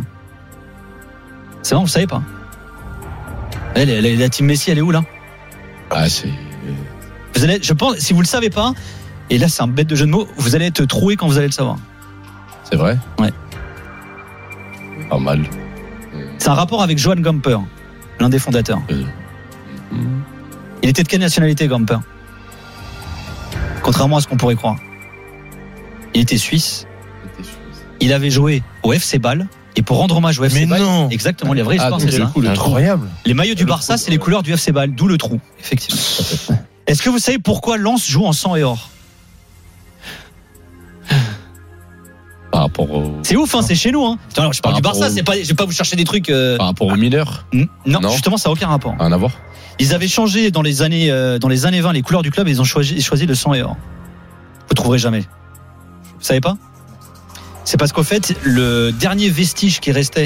C'est bon, vous savez pas? Eh, la, la- la team Messi, elle est où, là? Ah, c'est. Vous allez, je pense, si vous le savez pas, et là, c'est un bête de jeu de mots, vous allez être troué quand vous allez le savoir. C'est vrai? Ouais. Pas mal. C'est un rapport avec Johan Gamper, l'un des fondateurs. Euh. Il était de quelle nationalité, Gamper? Contrairement à ce qu'on pourrait croire. Il était suisse. Il avait joué au F C Bâle. Et pour rendre hommage au F C Mais Bâle, non. exactement, la vraie histoire, Ah, c'est donc, ça. du coup, le trou. Incroyable. Les maillots du Barça, c'est les couleurs du F C Bâle, d'où le trou, effectivement. Est-ce que vous savez pourquoi Lens joue en sang et or? Par rapport au. C'est ouf, hein, c'est chez nous. Hein. Attends, alors, je parle Par du Barça, rapport au- c'est pas, je vais pas vous chercher des trucs. Euh... Par rapport aux mineurs. n- Non, Non. justement, ça n'a aucun rapport. Rien à voir. Ils avaient changé dans les années, euh, dans les années vingt les couleurs du club et ils ont choisi, choisi le sang et or. Vous trouverez jamais. Vous savez pas? C'est parce qu'au fait, le dernier vestige qui restait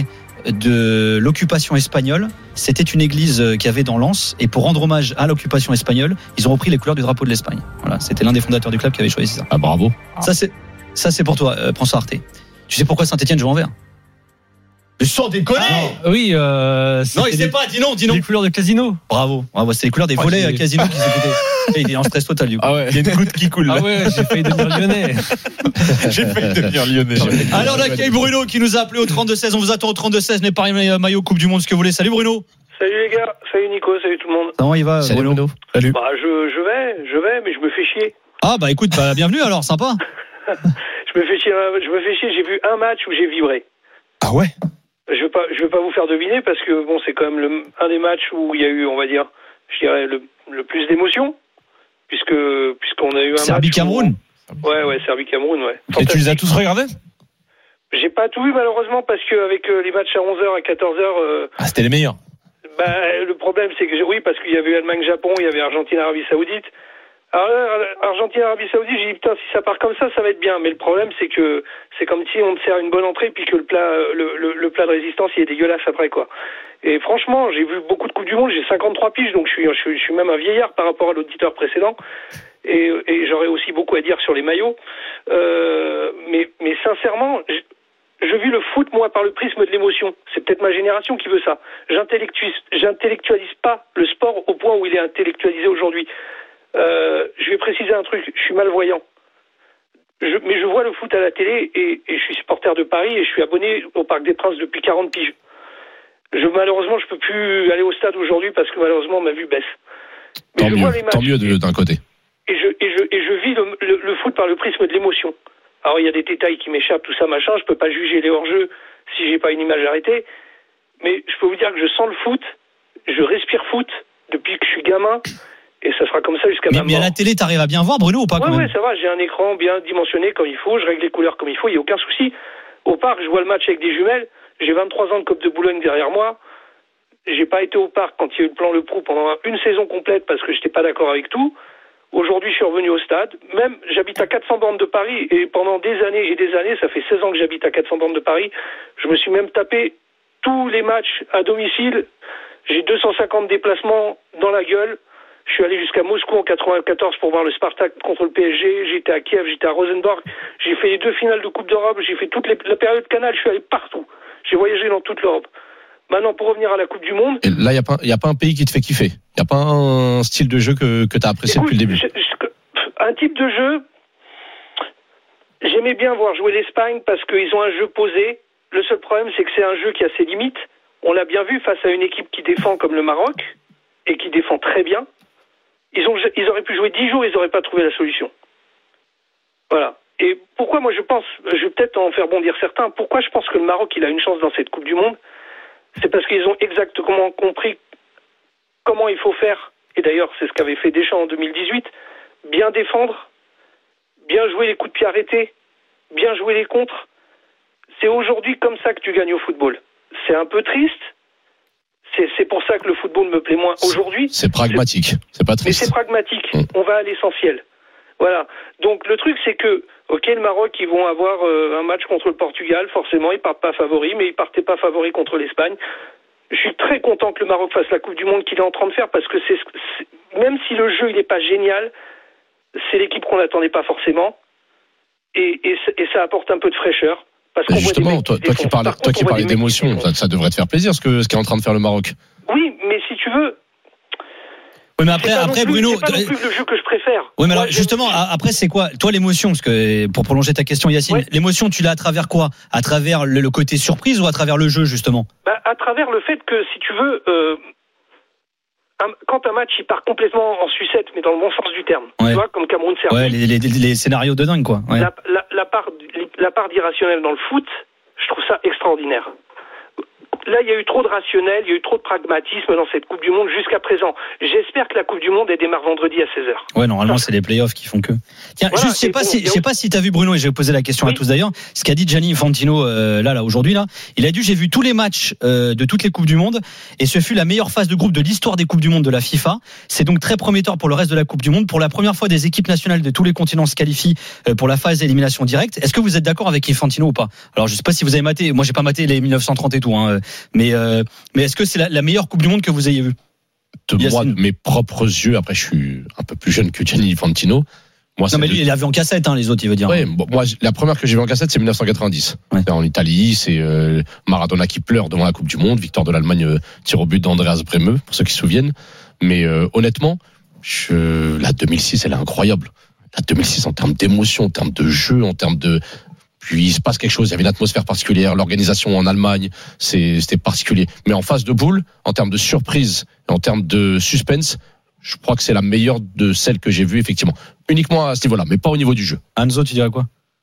de l'occupation espagnole, c'était une église qu'il y avait dans Lens. Et pour rendre hommage à l'occupation espagnole, ils ont repris les couleurs du drapeau de l'Espagne. Voilà, c'était l'un des fondateurs du club qui avait choisi ça. Ah, bravo. Ça c'est, ça c'est pour toi, euh, François Arte. Tu sais pourquoi Saint-Etienne joue en vert? Mais sans déconner! Ah, oui, euh, Non, il c'était sait les- pas, dis non, dis non. Les couleurs de Casino. Bravo, bravo, c'est les couleurs des Ouais, volets j'ai- à Casino qui s'écoutaient. Il est en stress total du coup. Ah ouais. Il y a une goutte qui coule. Ah là. ouais, j'ai failli devenir lyonnais. J'ai failli devenir lyonnais. Alors on accueille Bruno qui nous a appelé au trente-deux seize. On vous attend au trente-deux seize. N'est pas un maillot Coupe du Monde, ce que vous voulez. Salut Bruno. Salut les gars, salut Nico, salut tout le monde. Comment il va Salut Bruno? Bruno. Salut. Bah je, je vais, je vais, mais je me fais chier. Ah bah écoute, bah, bienvenue alors, sympa. Je me fais chier, je me fais chier, j'ai vu un match où j'ai vibré. Ah ouais. Je vais pas, je vais pas vous faire deviner parce que bon, c'est quand même le, un des matchs où il y a eu, on va dire, je dirais le, le plus d'émotions, puisque puisqu'on a eu un Serbie match. Cameroun. Où- Ouais, ouais, Serbie Cameroun, ouais. Et tu les as tous regardés? J'ai pas tout vu malheureusement parce que avec euh, les matchs à onze heures, à quatorze heures, euh, Ah, c'était les meilleurs. bah, le problème c'est que j'ai- oui, parce qu'il y avait eu Allemagne-Japon, il y avait Argentine-Arabie Saoudite. Alors là, Argentine-Arabie Saoudite, j'ai dit putain, si ça part comme ça, ça va être bien. Mais le problème, c'est que c'est comme si on te sert une bonne entrée puis que le plat, le, le, le plat de résistance, il est dégueulasse après quoi. Et franchement, j'ai vu beaucoup de Coupes du Monde. J'ai cinquante-trois piges, donc je suis, je suis, je suis même un vieillard par rapport à l'auditeur précédent. Et, et j'aurais aussi beaucoup à dire sur les maillots. Euh, mais, mais sincèrement, je, je vis le foot moi par le prisme de l'émotion. C'est peut-être ma génération qui veut ça. J'intellectualise, j'intellectualise pas le sport au point où il est intellectualisé aujourd'hui. Euh, je vais préciser un truc, je suis malvoyant. Je, mais je vois le foot à la télé et, et je suis supporter de Paris et je suis abonné au Parc des Princes depuis quarante piges. Je, malheureusement, je peux plus aller au stade aujourd'hui parce que malheureusement ma vue baisse. Mais Tant je mieux, vois les matchs tant mieux de- d'un côté. et je, et je, et je vis le, le, le foot par le prisme de l'émotion. Alors il y a des détails qui m'échappent, tout ça machin, je peux pas juger les hors-jeux si j'ai pas une image arrêtée, mais je peux vous dire que je sens le foot, je respire foot depuis que je suis gamin. Et ça sera comme ça jusqu'à Mais, ma mais à mort. la télé, t'arrives à bien voir Bruno ou pas quand Ouais, même? ouais, ça va, j'ai un écran bien dimensionné comme il faut, je règle les couleurs comme il faut, il n'y a aucun souci. Au parc, je vois le match avec des jumelles, j'ai vingt-trois ans de Coupe de Boulogne derrière moi, j'ai pas été au parc quand il y a eu le plan Le Prou pendant une saison complète parce que j'étais pas d'accord avec tout. Aujourd'hui, je suis revenu au stade, même j'habite à quatre cents bornes de Paris et pendant des années et des années, ça fait seize ans que j'habite à quatre cents bornes de Paris, je me suis même tapé tous les matchs à domicile, j'ai deux cent cinquante déplacements dans la gueule. Je suis allé jusqu'à Moscou en quatre-vingt-quatorze pour voir le Spartak contre le P S G. J'étais à Kiev, j'étais à Rosenborg. J'ai fait les deux finales de Coupe d'Europe. J'ai fait toute les, la période Canal. Je suis allé partout. J'ai voyagé dans toute l'Europe. Maintenant, pour revenir à la Coupe du Monde. Et là, il n'y a, pas- y a pas un pays qui te fait kiffer. Il n'y a pas un style de jeu que, que tu as apprécié Écoute, depuis le début. je- je- un type de jeu, j'aimais bien voir jouer l'Espagne parce qu'ils ont un jeu posé. Le seul problème, c'est que c'est un jeu qui a ses limites. On l'a bien vu face à une équipe qui défend comme le Maroc et qui défend très bien. Ils, ont, ils auraient pu jouer dix jours, ils n'auraient pas trouvé la solution. Voilà. Et pourquoi moi je pense, je vais peut-être en faire bondir certains, pourquoi je pense que le Maroc il a une chance dans cette Coupe du Monde, c'est parce qu'ils ont exactement compris comment il faut faire, et d'ailleurs c'est ce qu'avait fait Deschamps en deux mille dix-huit, bien défendre, bien jouer les coups de pied arrêtés, bien jouer les contres. C'est aujourd'hui comme ça que tu gagnes au football. C'est un peu triste. C'est, c'est pour ça que le football me plaît moins aujourd'hui. C'est pragmatique, c'est pas Mais triste. c'est pragmatique. On va à l'essentiel. Voilà. Donc le truc, c'est que, ok, le Maroc, ils vont avoir euh, un match contre le Portugal. Forcément, ils partent pas favoris, mais ils partaient pas favoris contre l'Espagne. Je suis très content que le Maroc fasse la Coupe du Monde qu'il est en train de faire parce que c'est, c'est même si le jeu il est pas génial, c'est l'équipe qu'on n'attendait pas forcément et, et, et ça apporte un peu de fraîcheur. Parce qu'on voit des Justement, mecs toi, qui toi qui défoncent. parlais, Par toi contre, qui on voit parlais des mecs qui d'émotion, ça, ça devrait te faire plaisir ce que ce qu'est en train de faire le Maroc. Oui, mais si tu veux. Oui, mais après, c'est pas après non plus, Bruno. c'est pas non plus le jeu que je préfère. Oui, mais alors Moi, justement, a- après c'est quoi? Toi, l'émotion, parce que pour prolonger ta question, Yacine, l'émotion, tu l'as à travers quoi? À travers le, le côté surprise ou à travers le jeu, justement? Bah, à travers le fait que, si tu veux, euh, un, quand un match il part complètement en sucette, mais dans le bon sens du terme, Ouais. tu vois, comme Cameroun-Serbie, Ouais, les, les, les scénarios de dingue, quoi. Ouais. la, la, la part, la part d'irrationnel dans le foot, je trouve ça extraordinaire. Là, il y a eu trop de rationnel, il y a eu trop de pragmatisme dans cette Coupe du Monde jusqu'à présent. J'espère que la Coupe du Monde elle démarre vendredi à seize heures. Ouais, normalement, c'est les playoffs qui font que. Tiens, Voilà, juste, je sais et pas bon, si, et je sais pas si t'as vu Bruno, et je vais poser la question à tous d'ailleurs. Ce qu'a dit Gianni Infantino, euh, là, là, aujourd'hui, là. Il a dit, j'ai vu tous les matchs, euh, de toutes les Coupes du Monde, et ce fut la meilleure phase de groupe de l'histoire des Coupes du Monde de la FIFA. C'est donc très prometteur pour le reste de la Coupe du Monde. Pour la première fois, des équipes nationales de tous les continents se qualifient euh, pour la phase d'élimination directe. Est-ce que vous êtes d'accord avec Infantino ou pas? Alors, je sais pas si vous avez maté, moi, j'ai pas maté les mille neuf cent trente et tout, hein, mais, euh, mais est-ce que c'est la, la meilleure Coupe du Monde que vous ayez vue? De moi, de mes propres yeux, après je suis un peu plus jeune que Gianni Infantino. Moi, non mais lui, il a vu en cassette, hein, les autres, il veut dire. Ouais, bon, moi, la première que j'ai vue en cassette, c'est mille neuf cent quatre-vingt-dix. Ouais. C'est en Italie, c'est euh, Maradona qui pleure devant la Coupe du Monde, victoire de l'Allemagne, euh, tir au but d'Andreas Brehme, pour ceux qui se souviennent. Mais euh, honnêtement, je, la deux mille six, elle est incroyable. La deux mille six, en termes d'émotion, en termes de jeu, en termes de... Puis il se passe quelque chose, il y avait une atmosphère particulière, l'organisation en Allemagne, c'est, c'était particulier. Mais en phase de poule, en termes de surprise, en termes de suspense, je crois que c'est la meilleure de celles que j'ai vues, effectivement. Uniquement à ce niveau-là, mais pas au niveau du jeu. Anzo, tu dirais quoi?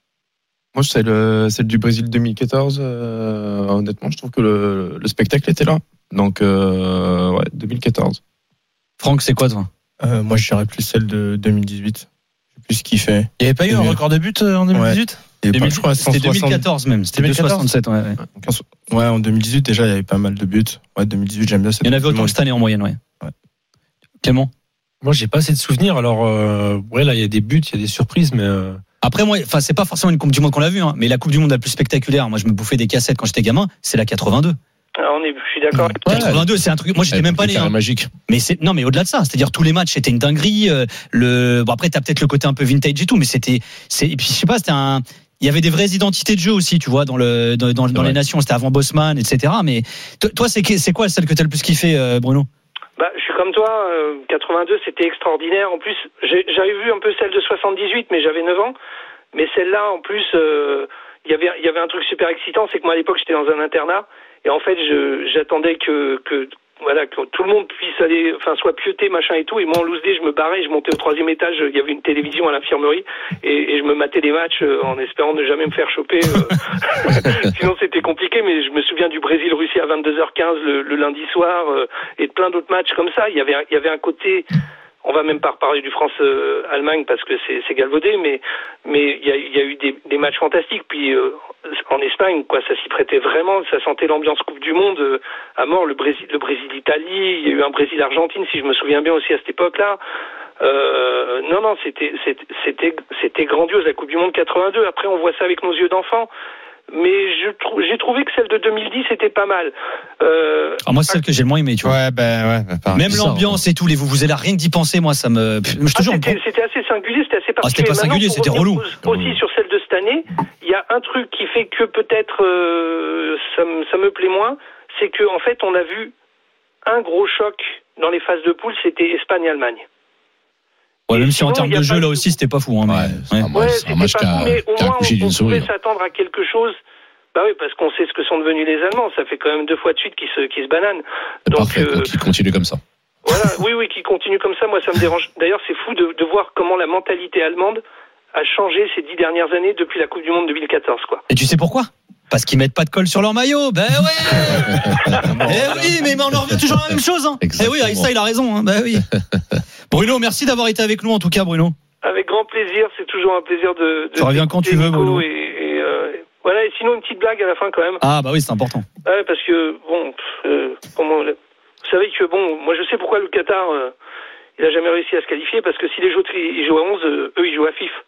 Moi, c'est le, celle du Brésil deux mille quatorze. Euh, honnêtement, je trouve que le, le spectacle était là. Donc, euh, ouais, deux mille quatorze. Franck, c'est quoi, toi? euh, Moi, je dirais plus celle de deux mille dix-huit. J'ai plus kiffé. Il n'y avait pas eu un record de buts en deux mille dix-huit? Ouais. Pas, je crois, c'était deux mille quatorze même, c'était deux mille soixante-sept. Ouais, ouais. ouais, en deux mille dix-huit, déjà, il y avait pas mal de buts. Ouais, deux mille dix-huit, j'aime bien cette. Il y en avait autant que cette année en moyenne, ouais. ouais. Clément? Moi, j'ai pas assez de souvenirs. Alors, euh, ouais, là, il y a des buts, il y a des surprises, mais. Euh... Après, moi, enfin, c'est pas forcément une Coupe du Monde qu'on l'a vu, hein, mais la Coupe du Monde la plus spectaculaire, moi, je me bouffais des cassettes quand j'étais gamin, c'est la quatre-vingt-deux. Alors, on est, je suis d'accord. Ouais, quatre-vingt-deux, c'est un truc. Moi, j'étais même pas né. Hein. Magique. Mais c'est non, mais au-delà de ça, c'est-à-dire tous les matchs, c'était une dinguerie. Euh, le bon, après, t'as peut-être le côté un peu vintage et tout, mais c'était, c'est, et puis je sais pas, c'était un. Il y avait des vraies identités de jeu aussi, tu vois, dans le dans, dans, dans les nations. C'était avant Bosman, et cetera. Mais toi, c'est c'est quoi celle que t'as le plus kiffé, euh, Bruno? Bah, je suis comme toi. Euh, quatre-vingt-deux, c'était extraordinaire. En plus, j'ai, j'avais vu un peu celle de soixante-dix-huit, mais j'avais neuf ans. Mais celle-là, en plus, il euh, y avait il y avait un truc super excitant, c'est que moi à l'époque j'étais dans un internat. Et en fait, je, j'attendais que, que, voilà, que tout le monde puisse aller, enfin, soit pioter, machin et tout. Et moi, en loose day, je me barrais, je montais au troisième étage. Il y avait une télévision à l'infirmerie. Et, et je me matais des matchs euh, en espérant ne jamais me faire choper. Euh. Sinon, c'était compliqué. Mais je me souviens du Brésil-Russie à vingt-deux heures quinze le, le lundi soir euh, et de plein d'autres matchs comme ça. Il y avait, il y avait un côté. On va même pas reparler du France-Allemagne parce que c'est, c'est galvaudé, mais mais il y a, y a eu des, des matchs fantastiques. Puis euh, en Espagne, quoi, ça s'y prêtait vraiment. Ça sentait l'ambiance Coupe du Monde euh, à mort. Le Brésil, le Brésil-Italie, il y a eu un Brésil-Argentine, si je me souviens bien aussi à cette époque-là. Euh, non, non, c'était c'était c'était c'était grandiose la Coupe du Monde quatre-vingt-deux. Après, on voit ça avec nos yeux d'enfant. Mais je trou- j'ai trouvé que celle de deux mille dix était pas mal. Euh, ah, moi, c'est celle que j'ai le moins aimé, tu vois. Ouais, ben, ouais, ben, pareil. Même l'ambiance et tout, les vous vous avez rien que d'y penser, moi, ça me. Je te ah, jure. C'était, c'était assez singulier, c'était assez particulier. Ah, c'était pas Maintenant, singulier, c'était relou. Aussi sur celle de cette année, il y a un truc qui fait que peut-être euh, ça, me, ça me plaît moins, c'est que en fait, on a vu un gros choc dans les phases de poule, c'était Espagne-Allemagne. Ouais, même si en termes de jeu, là aussi, c'était pas fou. Hein, mais... Ouais, ouais, c'est un match qui a, mais au qui a moins, accouché on, d'une on souris. pouvait s'attendre à quelque chose. Bah oui, parce qu'on sait ce que sont devenus les Allemands. Ça fait quand même deux fois de suite qu'ils se, qu'ils se bananent. C'est Donc, parfait, euh, qu'ils continuent comme ça. Voilà, oui, oui, qu'ils continuent comme ça. Moi, ça me dérange. D'ailleurs, c'est fou de, de voir comment la mentalité allemande a changé ces dix dernières années depuis la Coupe du Monde deux mille quatorze, quoi. Et tu sais pourquoi? Parce qu'ils mettent pas de colle sur leur maillot. Ben ouais. Eh oui, mais, mais on en revient toujours à la même chose. Hein. Eh oui, Aïssa, il a raison. Hein. Ben oui. Bruno, merci d'avoir été avec nous, en tout cas, Bruno. Avec grand plaisir. C'est toujours un plaisir de. de tu reviens quand tu veux, Bruno. Et, et, euh, voilà. Et sinon, une petite blague à la fin, quand même. Ah bah oui, c'est important. Ouais, parce que bon, euh, comment, vous savez que bon, moi, je sais pourquoi le Qatar, euh, il a jamais réussi à se qualifier, parce que si les autres ils jouent à onze, euh, eux ils jouent à F I F.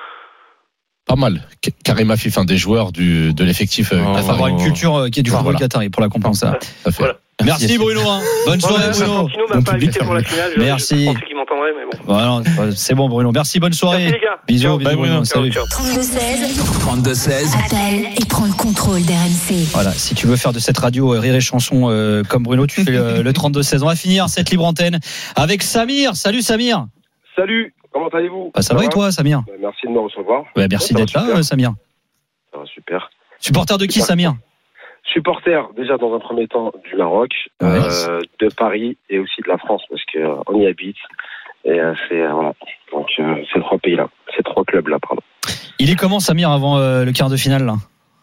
Pas mal. Karim Afif, un des joueurs du, de l'effectif. Il euh, va falloir une culture qui est du football qatari pour la comprendre ça. ça fait. Voilà. Merci, Merci Bruno. Hein. Bonne soirée, ouais, Bruno. Martino m'a pas invité pour la finale. Je, Merci. Je pensais qu'il m'entendrait, mais bon. Voilà, c'est bon, Bruno. Merci, bonne soirée. Merci les gars. Bisous, ciao, bisous, bye, Bruno. Salut. trente-deux seize trente-deux seize Appelle et prends le contrôle d'R M C. Voilà, si tu veux faire de cette radio euh, rire et chanson euh, comme Bruno, tu fais euh, le trente-deux seize. On va finir cette libre antenne avec Samir. Salut Samir. Salut, comment allez-vous? Bah, ça, ça va et toi, Samir? bah, Merci de me recevoir. Bah, merci ouais, d'être là, euh, Samir. Ça va super. Supporter de qui, super. Samir? supporter déjà dans un premier temps du Maroc, euh, de Paris et aussi de la France parce que euh, on y habite et euh, c'est euh, voilà. Donc euh, ces trois pays là, ces trois clubs là, pardon. Il est comment Samir avant euh, le quart de finale là?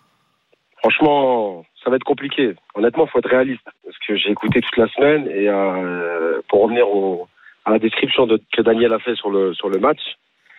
Franchement, ça va être compliqué. Honnêtement, faut être réaliste parce que j'ai écouté toute la semaine et euh, pour revenir au, à la description de, que Daniel a fait sur le sur le match,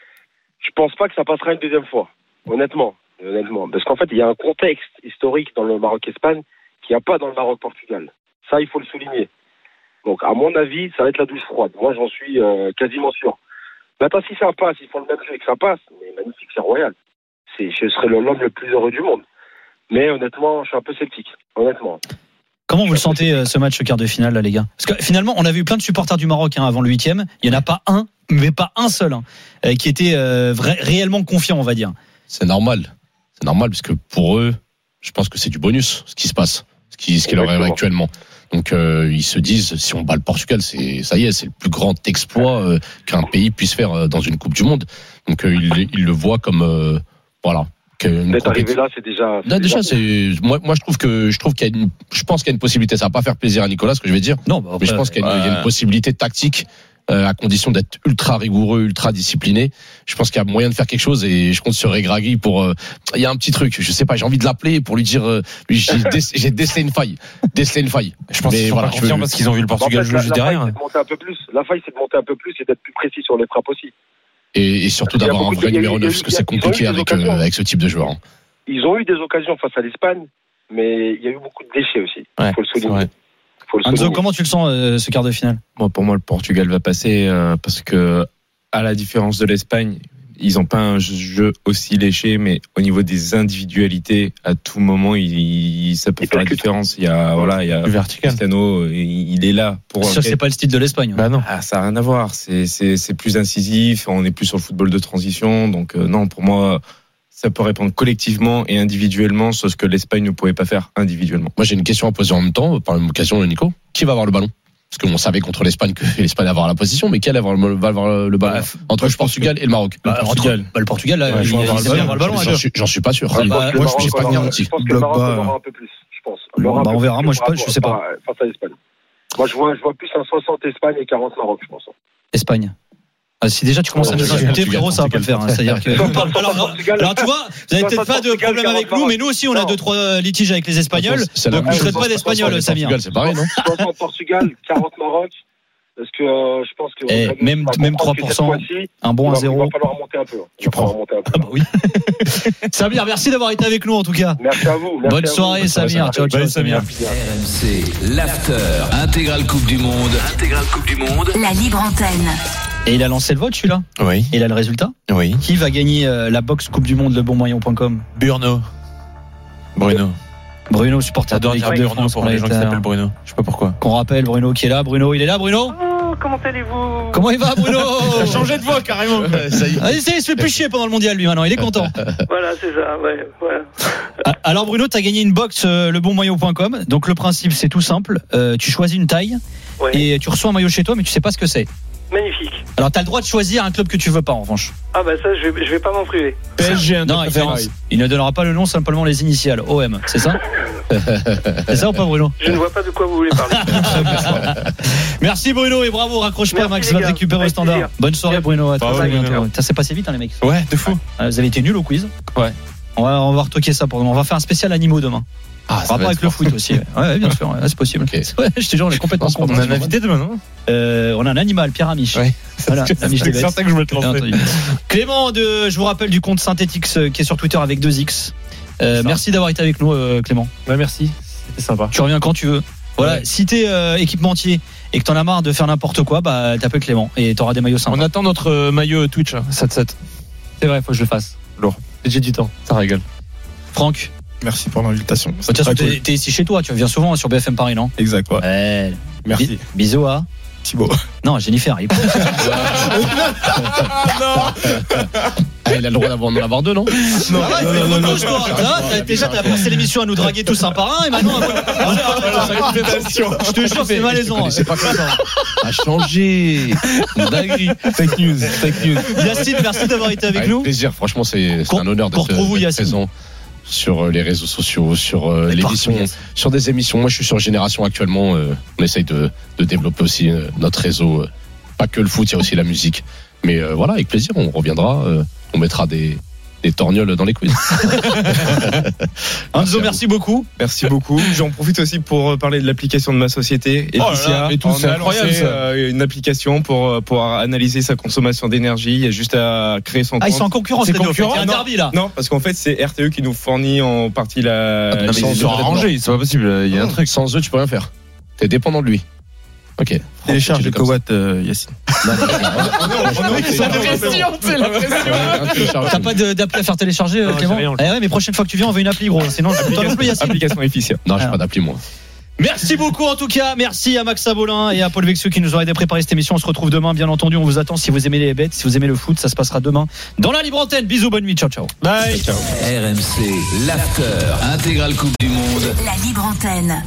je pense pas que ça passera une deuxième fois. Honnêtement. Honnêtement, parce qu'en fait, il y a un contexte historique dans le Maroc-Espagne qu'il n'y a pas dans le Maroc-Portugal. Ça, il faut le souligner. Donc, à mon avis, ça va être la douche froide. Moi, j'en suis euh, quasiment sûr. Maintenant, si ça passe, ils font le même jeu et que ça passe, mais magnifique, c'est royal. C'est, je serai l'homme le plus heureux du monde. Mais honnêtement, je suis un peu sceptique. Honnêtement. Comment vous le sentez euh, ce match, ce quart de finale, là, les gars? Parce que finalement, on a vu plein de supporters du Maroc hein, avant le huitième. Il n'y en a pas un, mais pas un seul, hein, euh, qui était euh, vrai, réellement confiant, on va dire. C'est normal. C'est normal parce que pour eux, je pense que c'est du bonus ce qui se passe, ce qui, ce qui leur arrive actuellement. Donc euh, ils se disent si on bat le Portugal, c'est ça y est, c'est le plus grand exploit euh, qu'un pays puisse faire euh, dans une Coupe du Monde. Donc euh, ils, ils le voient comme euh, voilà. D'être arrivé là, c'est déjà. C'est là, déjà, déjà c'est moi, moi je trouve que je trouve qu'il y a une, je pense qu'il y a une possibilité. Ça va pas faire plaisir à Nicolas ce que je vais dire. Non, bah après, mais je pense qu'il y a une, euh... il y a une possibilité tactique. Euh, à condition d'être ultra rigoureux, ultra discipliné. Je pense qu'il y a moyen de faire quelque chose et je compte sur Regragui pour. Euh, il y a un petit truc, je sais pas, j'ai envie de l'appeler pour lui dire, euh, lui, j'ai, dé- j'ai décelé une faille, décelé une faille. Je pense qu'ils sont voilà, pas confiants parce qu'ils ont vu le Portugal jouer juste derrière. C'est de monter un peu plus. La faille, c'est de monter un peu plus et d'être plus précis sur les frappes aussi. Et, et surtout d'avoir un vrai numéro neuf, parce que c'est compliqué avec euh, avec ce type de joueur. Hein. Ils ont eu des occasions face à l'Espagne, mais il y a eu beaucoup de déchets aussi. Il ouais, faut le souligner. Enzo, comment tu le sens euh, ce quart de finale? Moi, pour moi, le Portugal va passer euh, parce que, à la différence de l'Espagne, ils n'ont pas un jeu aussi léché, mais au niveau des individualités, à tout moment, il, il, ça peut faire la différence. Il y a voilà, il y a Cristiano, il, il est là pour. C'est sûr que c'est pas le style de l'Espagne. Bah non, ah, ça a rien à voir. C'est c'est c'est plus incisif. On est plus sur le football de transition. Donc euh, non, pour moi. Ça peut répondre collectivement et individuellement sur ce que l'Espagne ne pouvait pas faire individuellement. Moi, j'ai une question à poser en même temps, par l'occasion, Nico. Qui va avoir le ballon? Parce qu'on savait contre l'Espagne que l'Espagne va avoir la position, mais qui va avoir le ballon bah, entre le Portugal et le Maroc? Bah, le Portugal. Bah, le Portugal, là, ouais, il va avoir le ballon. Le ballon j'en, suis, j'en suis pas sûr. Ouais, bah, moi, je suis pas garanti. Je pense que le Maroc va avoir un peu plus, je pense. Bon, bah, on verra. Moi, je sais pas. Je sais pas. Face à l'Espagne. Moi, je vois, je vois plus un soixante Espagne et quarante Maroc, je pense. Espagne. Ah, si déjà tu commences à nous insulter, frérot, ça va pas le faire. Hein. C'est-à-dire que. Alors, alors, alors, tu vois, vous avez peut-être pas de problème avec nous, mais nous aussi, on a deux trois litiges avec les Espagnols. Donc, je ne traite pas d'Espagnol, Samir. C'est pareil, non? soixante Portugal, quarante Maroc. Parce que euh, je pense que. Eh, même même trois pour cent, un bon à zéro. Il va falloir remonter un peu. Tu prends. Ah bah oui. Samir, merci d'avoir été avec nous en tout cas. Merci à vous. Merci Bonne à soirée, vous. Samir. Ciao, ciao, Samir. R M C, l'after, intégrale Coupe du Monde. Intégrale Coupe du Monde. La libre antenne. Et il a lancé le vote, celui-là. Oui. Et il a le résultat. Oui. Qui va gagner euh, la box Coupe du Monde, le bon moyen point com? Bruno. Bruno. Bruno, supporter de l'équipe de France pour les gens qui s'appellent Bruno. Je sais pas pourquoi. Qu'on rappelle Bruno qui est là. Bruno, il est là, Bruno? Oh, comment allez-vous? Comment il va, Bruno? Il a changé de voix carrément. Ça y est. Ah, il se fait plus chier pendant le mondial, lui, maintenant. Il est content. Voilà, c'est ça, ouais. Voilà. Alors, Bruno, tu as gagné une box euh, le bon moyen point com. Donc, le principe, c'est tout simple. Euh, tu choisis une taille ouais. et tu reçois un maillot chez toi, mais tu sais pas ce que c'est. Magnifique. Alors, tu as le droit de choisir un club que tu veux pas, en revanche. Ah, bah ça, je vais, je vais pas m'en priver. P S G, un non, il, il ne donnera pas le nom, simplement les initiales. O M, c'est ça? C'est ça ou pas, Bruno? Je ne vois pas de quoi vous voulez parler. Merci, Bruno, et bravo. Raccroche pas, Max va te récupérer au standard. Plaisir. Bonne soirée, Bruno. À très bientôt. Ça s'est passé vite, hein, les mecs. Ouais, de fou. Vous avez été nuls au quiz. Ouais. On va, on va retoquer ça pour demain. On va faire un spécial animaux demain. Ah, ça rapport avec le foot aussi. Ouais, ouais bien sûr, ouais, c'est possible. Okay. Ouais, je te jure, on est complètement con. On a un invité demain, non euh, On a un animal, Pierre Amiche. Ouais. Voilà, c'est certain que je vais te lancer. Clément, de, je vous rappelle du compte Synthetix qui est sur Twitter avec deux X. Euh, merci d'avoir été avec nous, euh, Clément. Ouais, merci. C'était sympa. Tu reviens quand tu veux. Voilà, ouais. Si t'es euh, équipementier et que t'en as marre de faire n'importe quoi, bah t'appelles Clément et t'auras des maillots sympas. On attend notre euh, maillot Twitch sept sept. C'est vrai, faut que je le fasse. Lourd. J'ai du temps. Ça régale. Franck. Merci pour l'invitation. Bah, t'es, cool. t'es ici chez toi, tu viens souvent sur B F M Paris, non? Exact, ouais. ouais. Merci. B- bisous à Thibaut. Non, Jennifer. Il... non. Ah, il a le droit d'en avoir deux, non? Non, ah ouais, non, non, non, non, non, non. Déjà, t'as passé l'émission à nous draguer tous un par un, et maintenant, je te jure, c'est malaisant. C'est pas comme ça. A changé. Dinguerie. Fake news. Fake news. Yacine, merci d'avoir été avec, avec nous. Plaisir. Franchement, c'est, c'est un honneur d'être, d'être présent. sur les réseaux sociaux, sur euh, l'émission, sur des émissions. Moi, je suis sur Génération actuellement. Euh, on essaye de, de développer aussi euh, notre réseau. Euh, pas que le foot, il y a aussi la musique. Mais euh, voilà, avec plaisir, on reviendra. Euh, on mettra des, des torgnoles dans les quiz. Enzo, merci beaucoup. Merci beaucoup. J'en profite aussi pour parler de l'application de ma société. Oh là là, mais tout, on c'est a incroyable, lancé, ça. euh, une application pour pour analyser sa consommation d'énergie. Il y a juste à créer son compte. Ah, ils sont en concurrence, C'est les deux, en fait. concurrent. Il y a un Non, derby, là. Non, parce qu'en fait, c'est R T E qui nous fournit en partie la. Ah, mais les- sans les- eux, arranger, c'est pas possible. Il y a un truc. Sans eux, tu peux rien faire. T'es dépendant de lui. Ok. Télécharge les Kowat, euh, Yacine. T'as pas de- d'appli à faire télécharger, euh, Non, Clément? j'ai rien. Eh ouais, mais prochaine fois que tu viens, on veut une appli, gros. Sinon, je toi non plus, Yacine. Application efficiente. Non, j'ai pas d'appli, moi. Merci beaucoup en tout cas, merci à Max Sabolin et à Paul Vexeux qui nous ont aidé à préparer cette émission. On se retrouve demain, bien entendu, on vous attend si vous aimez les bêtes, si vous aimez le foot, ça se passera demain dans la libre antenne. Bisous, bonne nuit, ciao ciao. Bye. R M C, l'after, intégrale Coupe du Monde. La libre antenne.